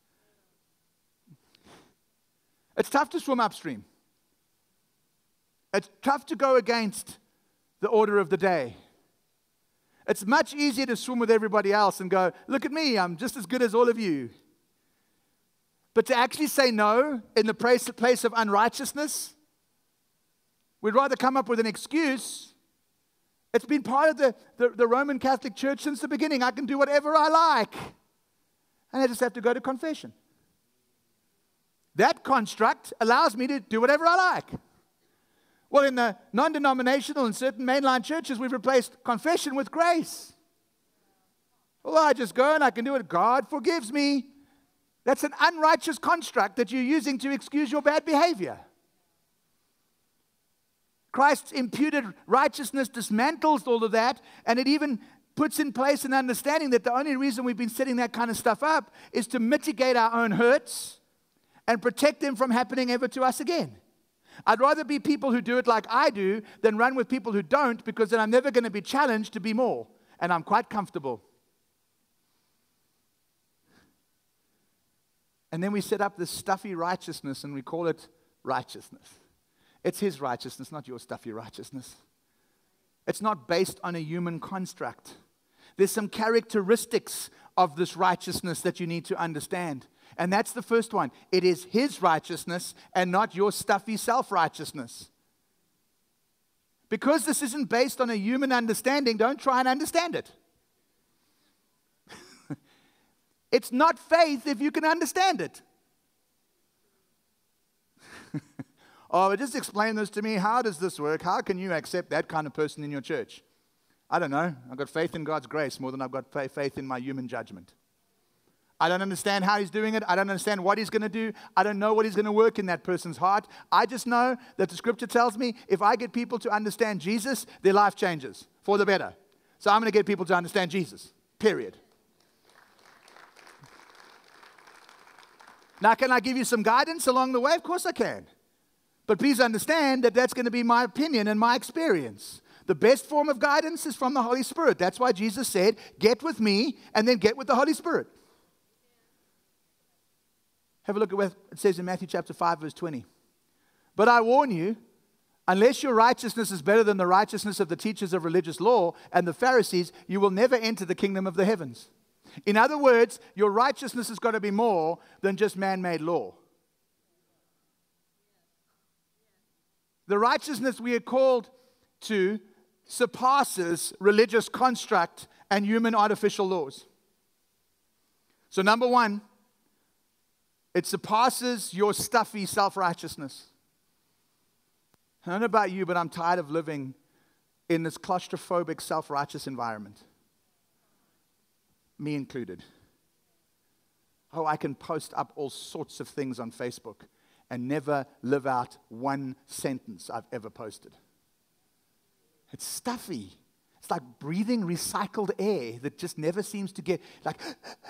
It's tough to swim upstream. It's tough to go against the order of the day. It's much easier to swim with everybody else and go, look at me, I'm just as good as all of you. But to actually say no in the place, place of unrighteousness, we'd rather come up with an excuse. It's been part of the, the, the Roman Catholic Church since the beginning. I can do whatever I like. And I just have to go to confession. That construct allows me to do whatever I like. Well, in the non-denominational and certain mainline churches, we've replaced confession with grace. Well, I just go and I can do it. God forgives me. That's an unrighteous construct that you're using to excuse your bad behavior. Christ's imputed righteousness dismantles all of that, and it even puts in place an understanding that the only reason we've been setting that kind of stuff up is to mitigate our own hurts and protect them from happening ever to us again. I'd rather be people who do it like I do than run with people who don't, because then I'm never going to be challenged to be more, and I'm quite comfortable. And then we set up this stuffy righteousness, and we call it righteousness. It's His righteousness, not your stuffy righteousness. It's not based on a human construct. There's some characteristics of this righteousness that you need to understand. And that's the first one. It is His righteousness and not your stuffy self-righteousness. Because this isn't based on a human understanding, don't try and understand it. It's not faith if you can understand it. Oh, but just explain this to me. How does this work? How can you accept that kind of person in your church? I don't know. I've got faith in God's grace more than I've got faith in my human judgment. I don't understand how He's doing it. I don't understand what He's going to do. I don't know what He's going to work in that person's heart. I just know that the Scripture tells me if I get people to understand Jesus, their life changes for the better. So I'm going to get people to understand Jesus, period. Now, can I give you some guidance along the way? Of course I can. But please understand that that's going to be my opinion and my experience. The best form of guidance is from the Holy Spirit. That's why Jesus said, get with me and then get with the Holy Spirit. Have a look at what it says in Matthew chapter five, verse twenty. But I warn you, unless your righteousness is better than the righteousness of the teachers of religious law and the Pharisees, you will never enter the kingdom of the heavens. In other words, your righteousness has got to be more than just man-made law. The righteousness we are called to surpasses religious construct and human artificial laws. So number one, it surpasses your stuffy self-righteousness. I don't know about you, but I'm tired of living in this claustrophobic self-righteous environment. Me included. Oh, I can post up all sorts of things on Facebook and never live out one sentence I've ever posted. It's stuffy. It's like breathing recycled air that just never seems to get, like,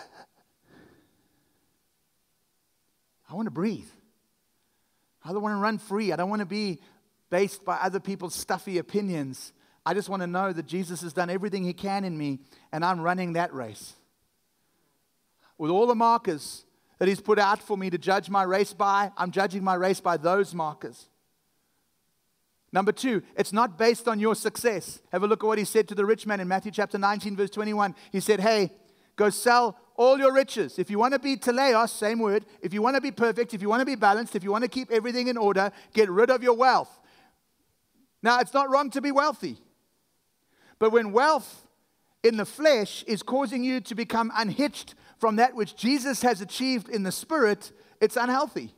I want to breathe. I don't want to run free. I don't want to be based by other people's stuffy opinions. I just want to know that Jesus has done everything He can in me, and I'm running that race. With all the markers that He's put out for me to judge my race by, I'm judging my race by those markers. Number two, it's not based on your success. Have a look at what He said to the rich man in Matthew chapter nineteen, verse twenty-one. He said, hey, go sell all your riches. If you want to be teleos, same word, if you want to be perfect, if you want to be balanced, if you want to keep everything in order, get rid of your wealth. Now, it's not wrong to be wealthy. But when wealth in the flesh is causing you to become unhitched from that which Jesus has achieved in the spirit, it's unhealthy.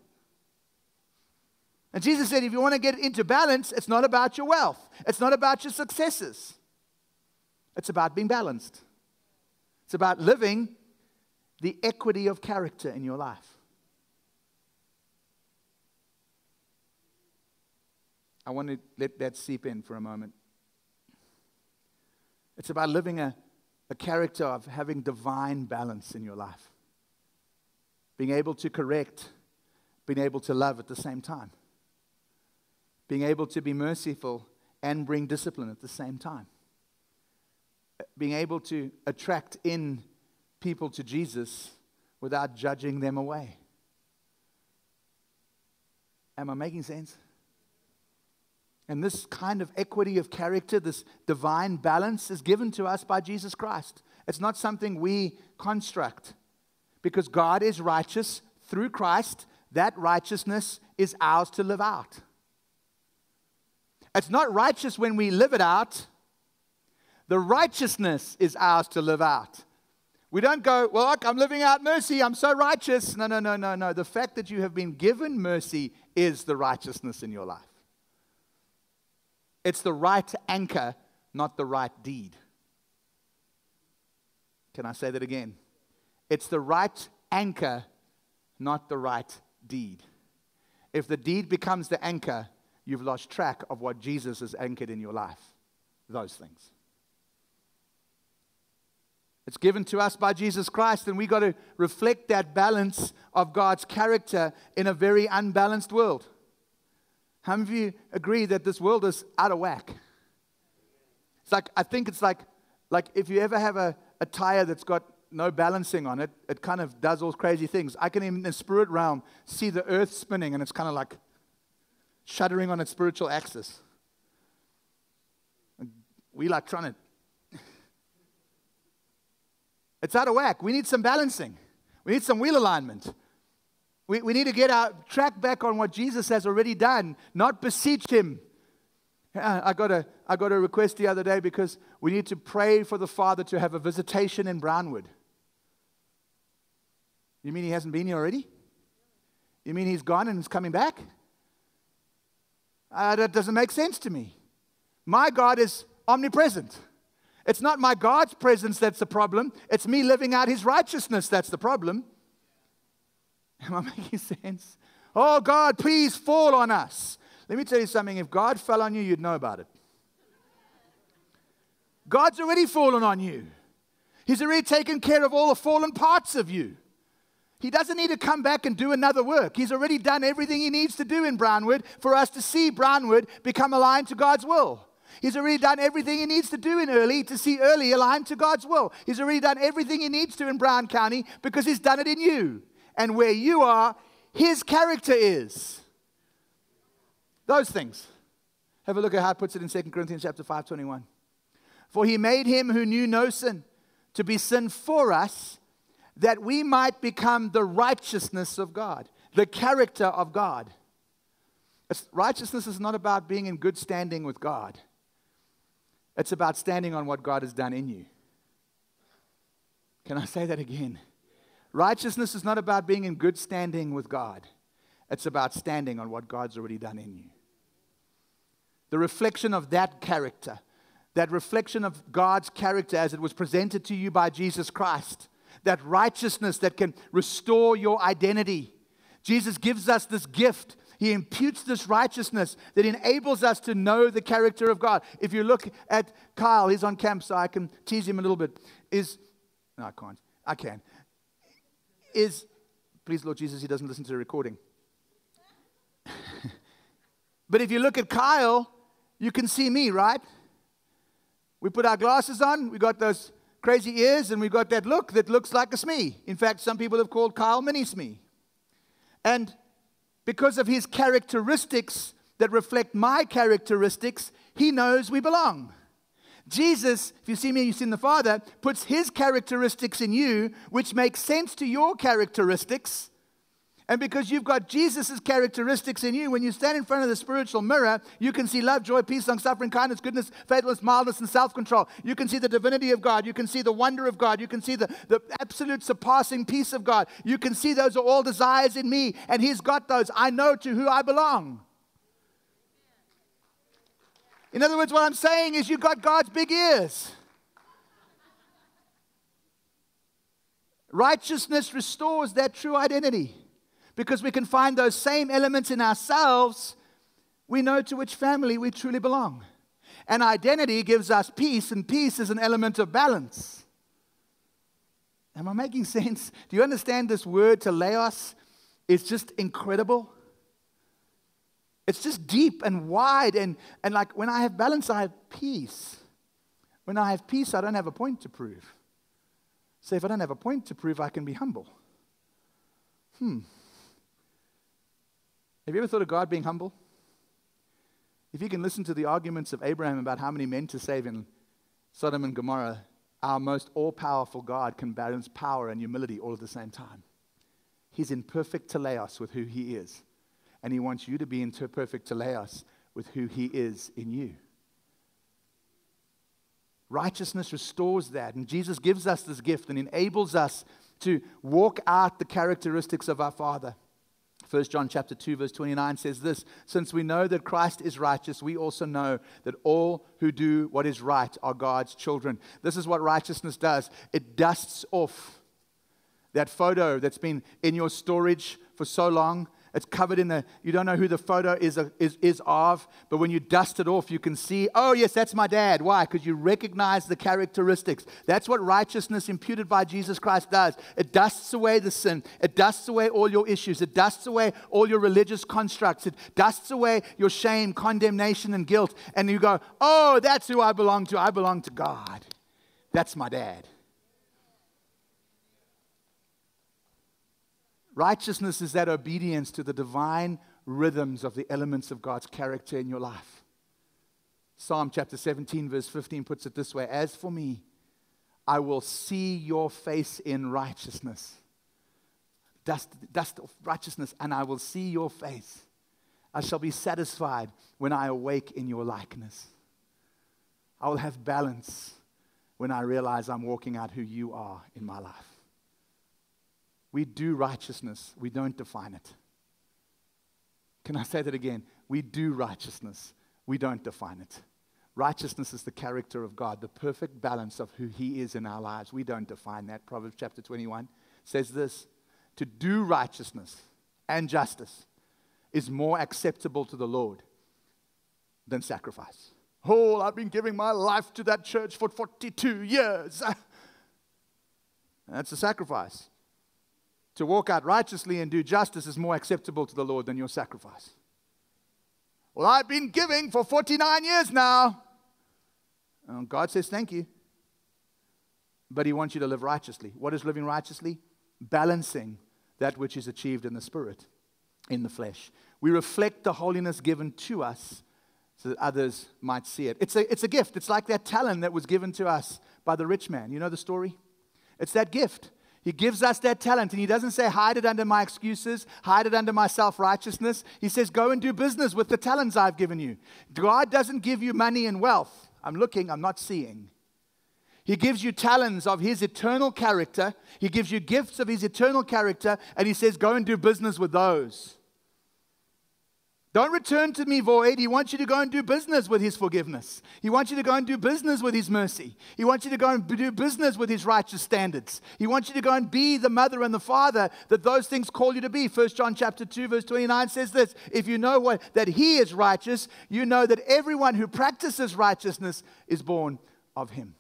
And Jesus said, if you want to get into balance, it's not about your wealth. It's not about your successes. It's about being balanced. It's about living the equity of character in your life. I want to let that seep in for a moment. It's about living a, a character of having divine balance in your life. Being able to correct, being able to love at the same time. Being able to be merciful and bring discipline at the same time. Being able to attract in people to Jesus without judging them away. Am I making sense? And this kind of equity of character, this divine balance, is given to us by Jesus Christ. It's not something we construct. Because God is righteous through Christ, that righteousness is ours to live out. It's not righteous when we live it out. The righteousness is ours to live out. We don't go, well, look, I'm living out mercy, I'm so righteous. No, no, no, no, no. The fact that you have been given mercy is the righteousness in your life. It's the right anchor, not the right deed. Can I say that again? It's the right anchor, not the right deed. If the deed becomes the anchor, you've lost track of what Jesus has anchored in your life. Those things. It's given to us by Jesus Christ, and we got to reflect that balance of God's character in a very unbalanced world. How many of you agree that this world is out of whack? It's like, I think it's like, like if you ever have a, a tire that's got no balancing on it, it kind of does all crazy things. I can, in the spirit realm, see the earth spinning, and it's kind of like shuddering on its spiritual axis. We like trying to... It's out of whack. We need some balancing. We need some wheel alignment. We, we need to get our track back on what Jesus has already done, not beseech Him. I got a, I got a request the other day because we need to pray for the Father to have a visitation in Brownwood. You mean He hasn't been here already? You mean He's gone and is coming back? Uh, that doesn't make sense to me. My God is omnipresent. It's not my God's presence that's the problem. It's me living out His righteousness that's the problem. Am I making sense? Oh, God, please fall on us. Let me tell you something. If God fell on you, you'd know about it. God's already fallen on you. He's already taken care of all the fallen parts of you. He doesn't need to come back and do another work. He's already done everything He needs to do in Brownwood for us to see Brownwood become aligned to God's will. He's already done everything He needs to do in Early to see Early aligned to God's will. He's already done everything He needs to in Brown County because He's done it in you. And where you are, His character is. Those things. Have a look at how it puts it in Second Corinthians chapter five, twenty-one. For He made Him who knew no sin to be sin for us, that we might become the righteousness of God, the character of God. It's, righteousness is not about being in good standing with God. It's about standing on what God has done in you. Can I say that again? Righteousness is not about being in good standing with God. It's about standing on what God's already done in you. The reflection of that character, that reflection of God's character as it was presented to you by Jesus Christ, that righteousness that can restore your identity. Jesus gives us this gift. He imputes this righteousness that enables us to know the character of God. If you look at Kyle, he's on camp, so I can tease him a little bit. Is, no, I can't. I can. Is, please, Lord Jesus, he doesn't listen to the recording. But if you look at Kyle, you can see me, right? We put our glasses on, we got those crazy ears, and we got that look that looks like a Smee. In fact, some people have called Kyle Mini Smee. And because of his characteristics that reflect my characteristics, he knows we belong. Jesus, if you see me, you've seen the Father, puts His characteristics in you, which makes sense to your characteristics. And because you've got Jesus' characteristics in you, when you stand in front of the spiritual mirror, you can see love, joy, peace, long-suffering, kindness, goodness, faithfulness, mildness, and self-control. You can see the divinity of God. You can see the wonder of God. You can see the, the absolute surpassing peace of God. You can see those are all desires in me, and He's got those. I know to who I belong. In other words, what I'm saying is you've got God's big ears. Righteousness restores that true identity. Because we can find those same elements in ourselves, we know to which family we truly belong. And identity gives us peace, and peace is an element of balance. Am I making sense? Do you understand this word teleos is just incredible? It's just deep and wide. And, and like when I have balance, I have peace. When I have peace, I don't have a point to prove. So if I don't have a point to prove, I can be humble. Hmm. Have you ever thought of God being humble? If you can listen to the arguments of Abraham about how many men to save in Sodom and Gomorrah, our most all-powerful God can balance power and humility all at the same time. He's in perfect teleos with who He is. And He wants you to be in perfect teleos with who He is in you. Righteousness restores that. And Jesus gives us this gift and enables us to walk out the characteristics of our Father. First John chapter two, verse twenty-nine says this, since we know that Christ is righteous, we also know that all who do what is right are God's children. This is what righteousness does. It dusts off that photo that's been in your storage for so long. It's covered in the, you don't know who the photo is, is, is of, but when you dust it off, you can see, oh yes, that's my dad. Why? Because you recognize the characteristics. That's what righteousness imputed by Jesus Christ does. It dusts away the sin. It dusts away all your issues. It dusts away all your religious constructs. It dusts away your shame, condemnation, and guilt. And you go, oh, that's who I belong to. I belong to God. That's my dad. Righteousness is that obedience to the divine rhythms of the elements of God's character in your life. Psalm chapter seventeen, verse fifteen puts it this way, as for me, I will see your face in righteousness. Dust, dust of righteousness, and I will see your face. I shall be satisfied when I awake in your likeness. I will have balance when I realize I'm walking out who you are in my life. We do righteousness. We don't define it. Can I say that again? We do righteousness. We don't define it. Righteousness is the character of God, the perfect balance of who He is in our lives. We don't define that. Proverbs chapter twenty-one says this, to do righteousness and justice is more acceptable to the Lord than sacrifice. Oh, I've been giving my life to that church for forty-two years. That's a sacrifice. To walk out righteously and do justice is more acceptable to the Lord than your sacrifice. Well, I've been giving for forty-nine years now. And God says thank you. But He wants you to live righteously. What is living righteously? Balancing that which is achieved in the Spirit, in the flesh. We reflect the holiness given to us so that others might see it. It's a, it's a gift. It's like that talent that was given to us by the rich man. You know the story? It's that gift. He gives us that talent, and He doesn't say, hide it under my excuses, hide it under my self-righteousness. He says, go and do business with the talents I've given you. God doesn't give you money and wealth. I'm looking, I'm not seeing. He gives you talents of His eternal character. He gives you gifts of His eternal character, and He says, go and do business with those. Don't return to me void. He wants you to go and do business with His forgiveness. He wants you to go and do business with His mercy. He wants you to go and do business with His righteous standards. He wants you to go and be the mother and the father that those things call you to be. First John chapter two, verse twenty-nine says this, if you know what, that He is righteous, you know that everyone who practices righteousness is born of Him.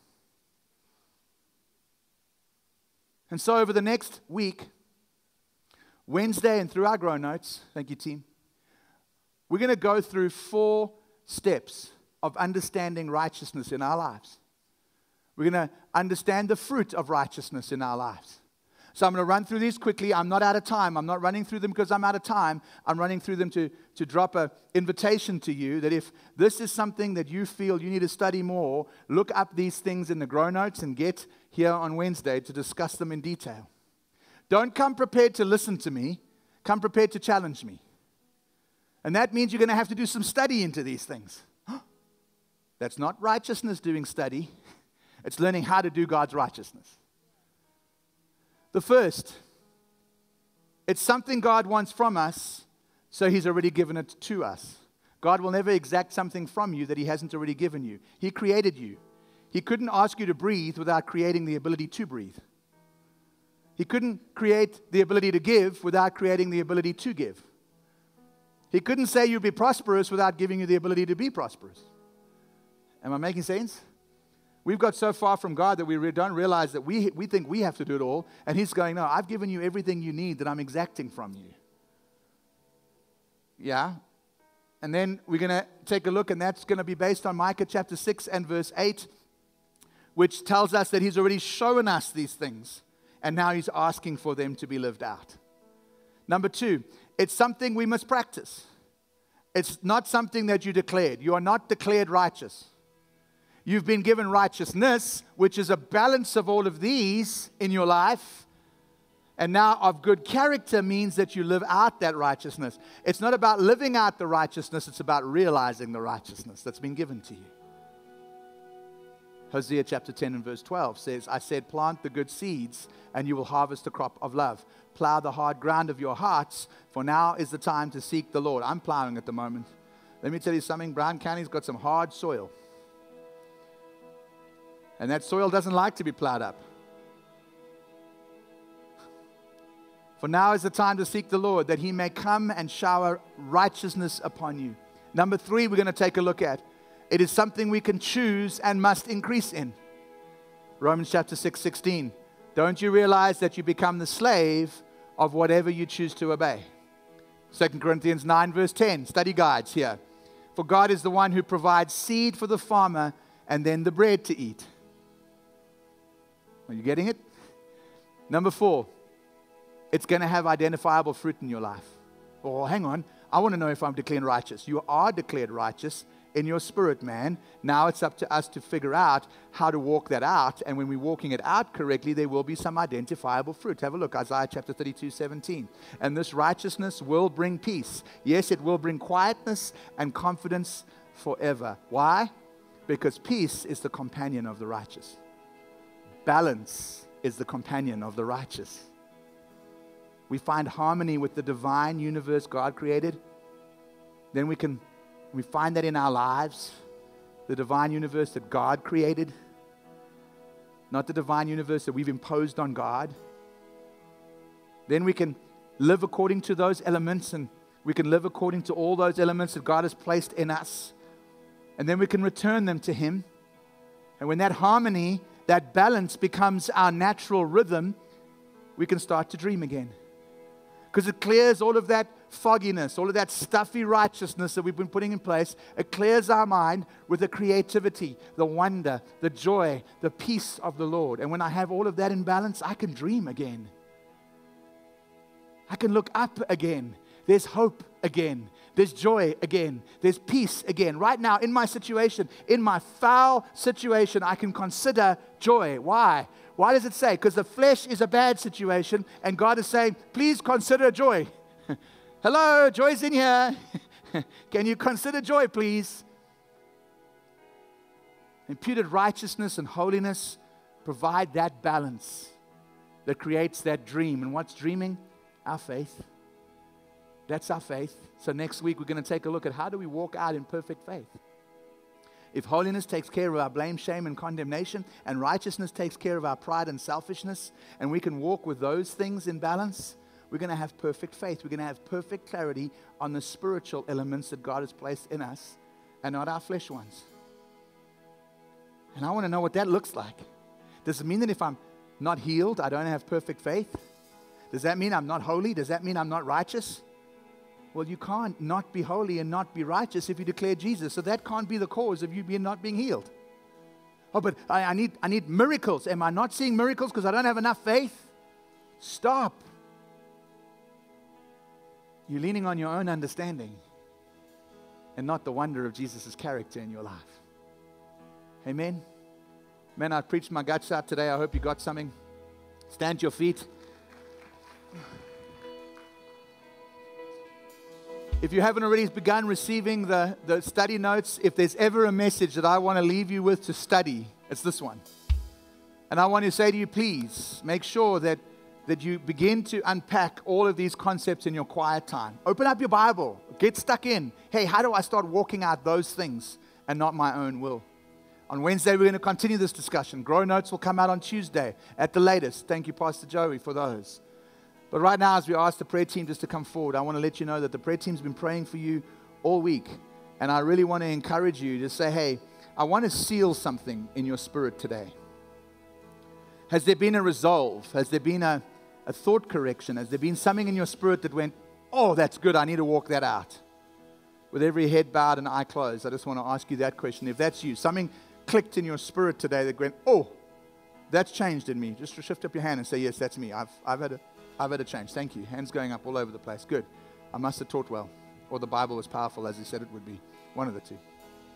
And so over the next week, Wednesday and through our Grow Notes, thank you team, we're going to go through four steps of understanding righteousness in our lives. We're going to understand the fruit of righteousness in our lives. So I'm going to run through these quickly. I'm not out of time. I'm not running through them because I'm out of time. I'm running through them to, to drop an invitation to you that if this is something that you feel you need to study more, look up these things in the Grow Notes and get here on Wednesday to discuss them in detail. Don't come prepared to listen to me. Come prepared to challenge me. And that means you're going to have to do some study into these things. That's not righteousness doing study. It's learning how to do God's righteousness. The first, it's something God wants from us, so He's already given it to us. God will never exact something from you that He hasn't already given you. He created you. He couldn't ask you to breathe without creating the ability to breathe. He couldn't create the ability to give without creating the ability to give. He couldn't say you'd be prosperous without giving you the ability to be prosperous. Am I making sense? We've got so far from God that we re- don't realize that we, we think we have to do it all. And He's going, no, I've given you everything you need that I'm exacting from you. Yeah? And then we're going to take a look, and that's going to be based on Micah chapter six and verse eight, which tells us that He's already shown us these things, and now He's asking for them to be lived out. Number two, it's something we must practice. It's not something that you declared. You are not declared righteous. You've been given righteousness, which is a balance of all of these in your life. And now of good character means that you live out that righteousness. It's not about living out the righteousness. It's about realizing the righteousness that's been given to you. Hosea chapter ten and verse twelve says, I said, plant the good seeds and you will harvest a crop of love. Plow the hard ground of your hearts, for now is the time to seek the Lord. I'm plowing at the moment. Let me tell you something. Brown County's got some hard soil. And that soil doesn't like to be plowed up. For now is the time to seek the Lord, that He may come and shower righteousness upon you. Number three, we're going to take a look at. It is something we can choose and must increase in. Romans chapter six, sixteen. Don't you realize that you become the slave of whatever you choose to obey? Second Corinthians nine, verse ten. Study guides here. For God is the one who provides seed for the farmer and then the bread to eat. Are you getting it? Number four, it's going to have identifiable fruit in your life. Oh, hang on. I want to know if I'm declared righteous. You are declared righteous in your spirit, man. Now it's up to us to figure out how to walk that out. And when we're walking it out correctly, there will be some identifiable fruit. Have a look, Isaiah chapter thirty-two, seventeen. And this righteousness will bring peace. Yes, it will bring quietness and confidence forever. Why? Because peace is the companion of the righteous. Balance is the companion of the righteous. We find harmony with the divine universe God created. Then we can, we find that in our lives, the divine universe that God created, not the divine universe that we've imposed on God. Then we can live according to those elements, and we can live according to all those elements that God has placed in us. And then we can return them to Him. And when that harmony, that balance becomes our natural rhythm, we can start to dream again. Because it clears all of that fogginess, all of that stuffy righteousness that we've been putting in place. It clears our mind with the creativity, the wonder, the joy, the peace of the Lord. And when I have all of that in balance, I can dream again. I can look up again. There's hope again. There's joy again. There's peace again. Right now, in my situation, in my foul situation, I can consider joy. Why? Why does it say? Because the flesh is a bad situation, and God is saying, please consider joy. Hello, joy's in here. Can you consider joy, please? Imputed righteousness and holiness provide that balance that creates that dream. And what's dreaming? Our faith. That's our faith. So next week we're going to take a look at how do we walk out in perfect faith. If holiness takes care of our blame, shame, and condemnation, and righteousness takes care of our pride and selfishness, and we can walk with those things in balance, we're going to have perfect faith. We're going to have perfect clarity on the spiritual elements that God has placed in us and not our flesh ones. And I want to know what that looks like. Does it mean that if I'm not healed, I don't have perfect faith? Does that mean I'm not holy? Does that mean I'm not righteous? Well, you can't not be holy and not be righteous if you declare Jesus. So that can't be the cause of you being not being healed. Oh, but I, I need I need miracles. Am I not seeing miracles because I don't have enough faith? Stop. You're leaning on your own understanding and not the wonder of Jesus' character in your life. Amen? Man, I preached my guts out today. I hope you got something. Stand to your feet. If you haven't already begun receiving the, the study notes, if there's ever a message that I want to leave you with to study, it's this one. And I want to say to you, please, make sure that, that you begin to unpack all of these concepts in your quiet time. Open up your Bible. Get stuck in. Hey, how do I start walking out those things and not my own will? On Wednesday, we're going to continue this discussion. Grow Notes will come out on Tuesday at the latest. Thank you, Pastor Joey, for those. But right now, as we ask the prayer team just to come forward, I want to let you know that the prayer team's been praying for you all week. And I really want to encourage you to say, hey, I want to seal something in your spirit today. Has there been a resolve? Has there been a, a thought correction? Has there been something in your spirit that went, oh, that's good, I need to walk that out? With every head bowed and eye closed, I just want to ask you that question. If that's you, something clicked in your spirit today that went, oh, that's changed in me. Just shift up your hand and say, yes, that's me. I've, I've, had a, I've had a change. Thank you. Hands going up all over the place. Good. I must have taught well. Or the Bible was powerful as he said it would be. One of the two.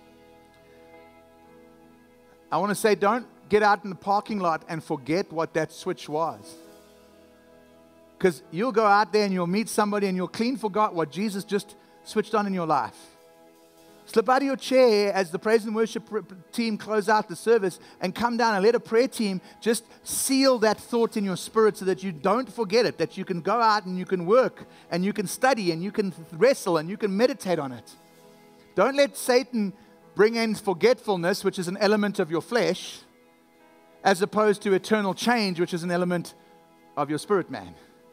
I want to say, don't get out in the parking lot and forget what that switch was. Because you'll go out there and you'll meet somebody and you'll clean forgot what Jesus just switched on in your life. Slip out of your chair as the praise and worship team close out the service and come down and let a prayer team just seal that thought in your spirit so that you don't forget it, that you can go out and you can work and you can study and you can wrestle and you can meditate on it. Don't let Satan bring in forgetfulness, which is an element of your flesh, as opposed to eternal change, which is an element of your spirit man.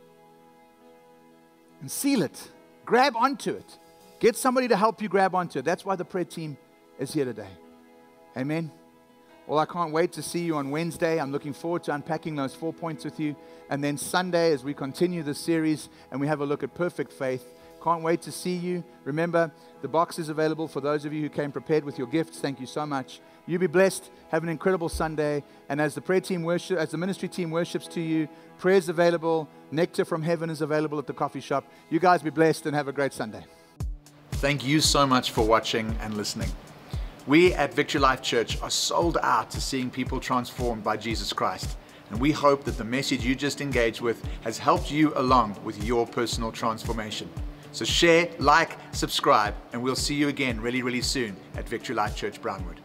And seal it. Grab onto it. Get somebody to help you grab onto it. That's why the prayer team is here today. Amen. Well, I can't wait to see you on Wednesday. I'm looking forward to unpacking those four points with you. And then Sunday, as we continue this series and we have a look at perfect faith. Can't wait to see you. Remember, the box is available for those of you who came prepared with your gifts. Thank you so much. You be blessed. Have an incredible Sunday. And as the prayer team worship, as the ministry team worships to you, prayers available. Nectar from heaven is available at the coffee shop. You guys be blessed and have a great Sunday. Thank you so much for watching and listening. We at Victory Life Church are sold out to seeing people transformed by Jesus Christ. And we hope that the message you just engaged with has helped you along with your personal transformation. So share, like, subscribe, and we'll see you again really, really soon at Victory Life Church Brownwood.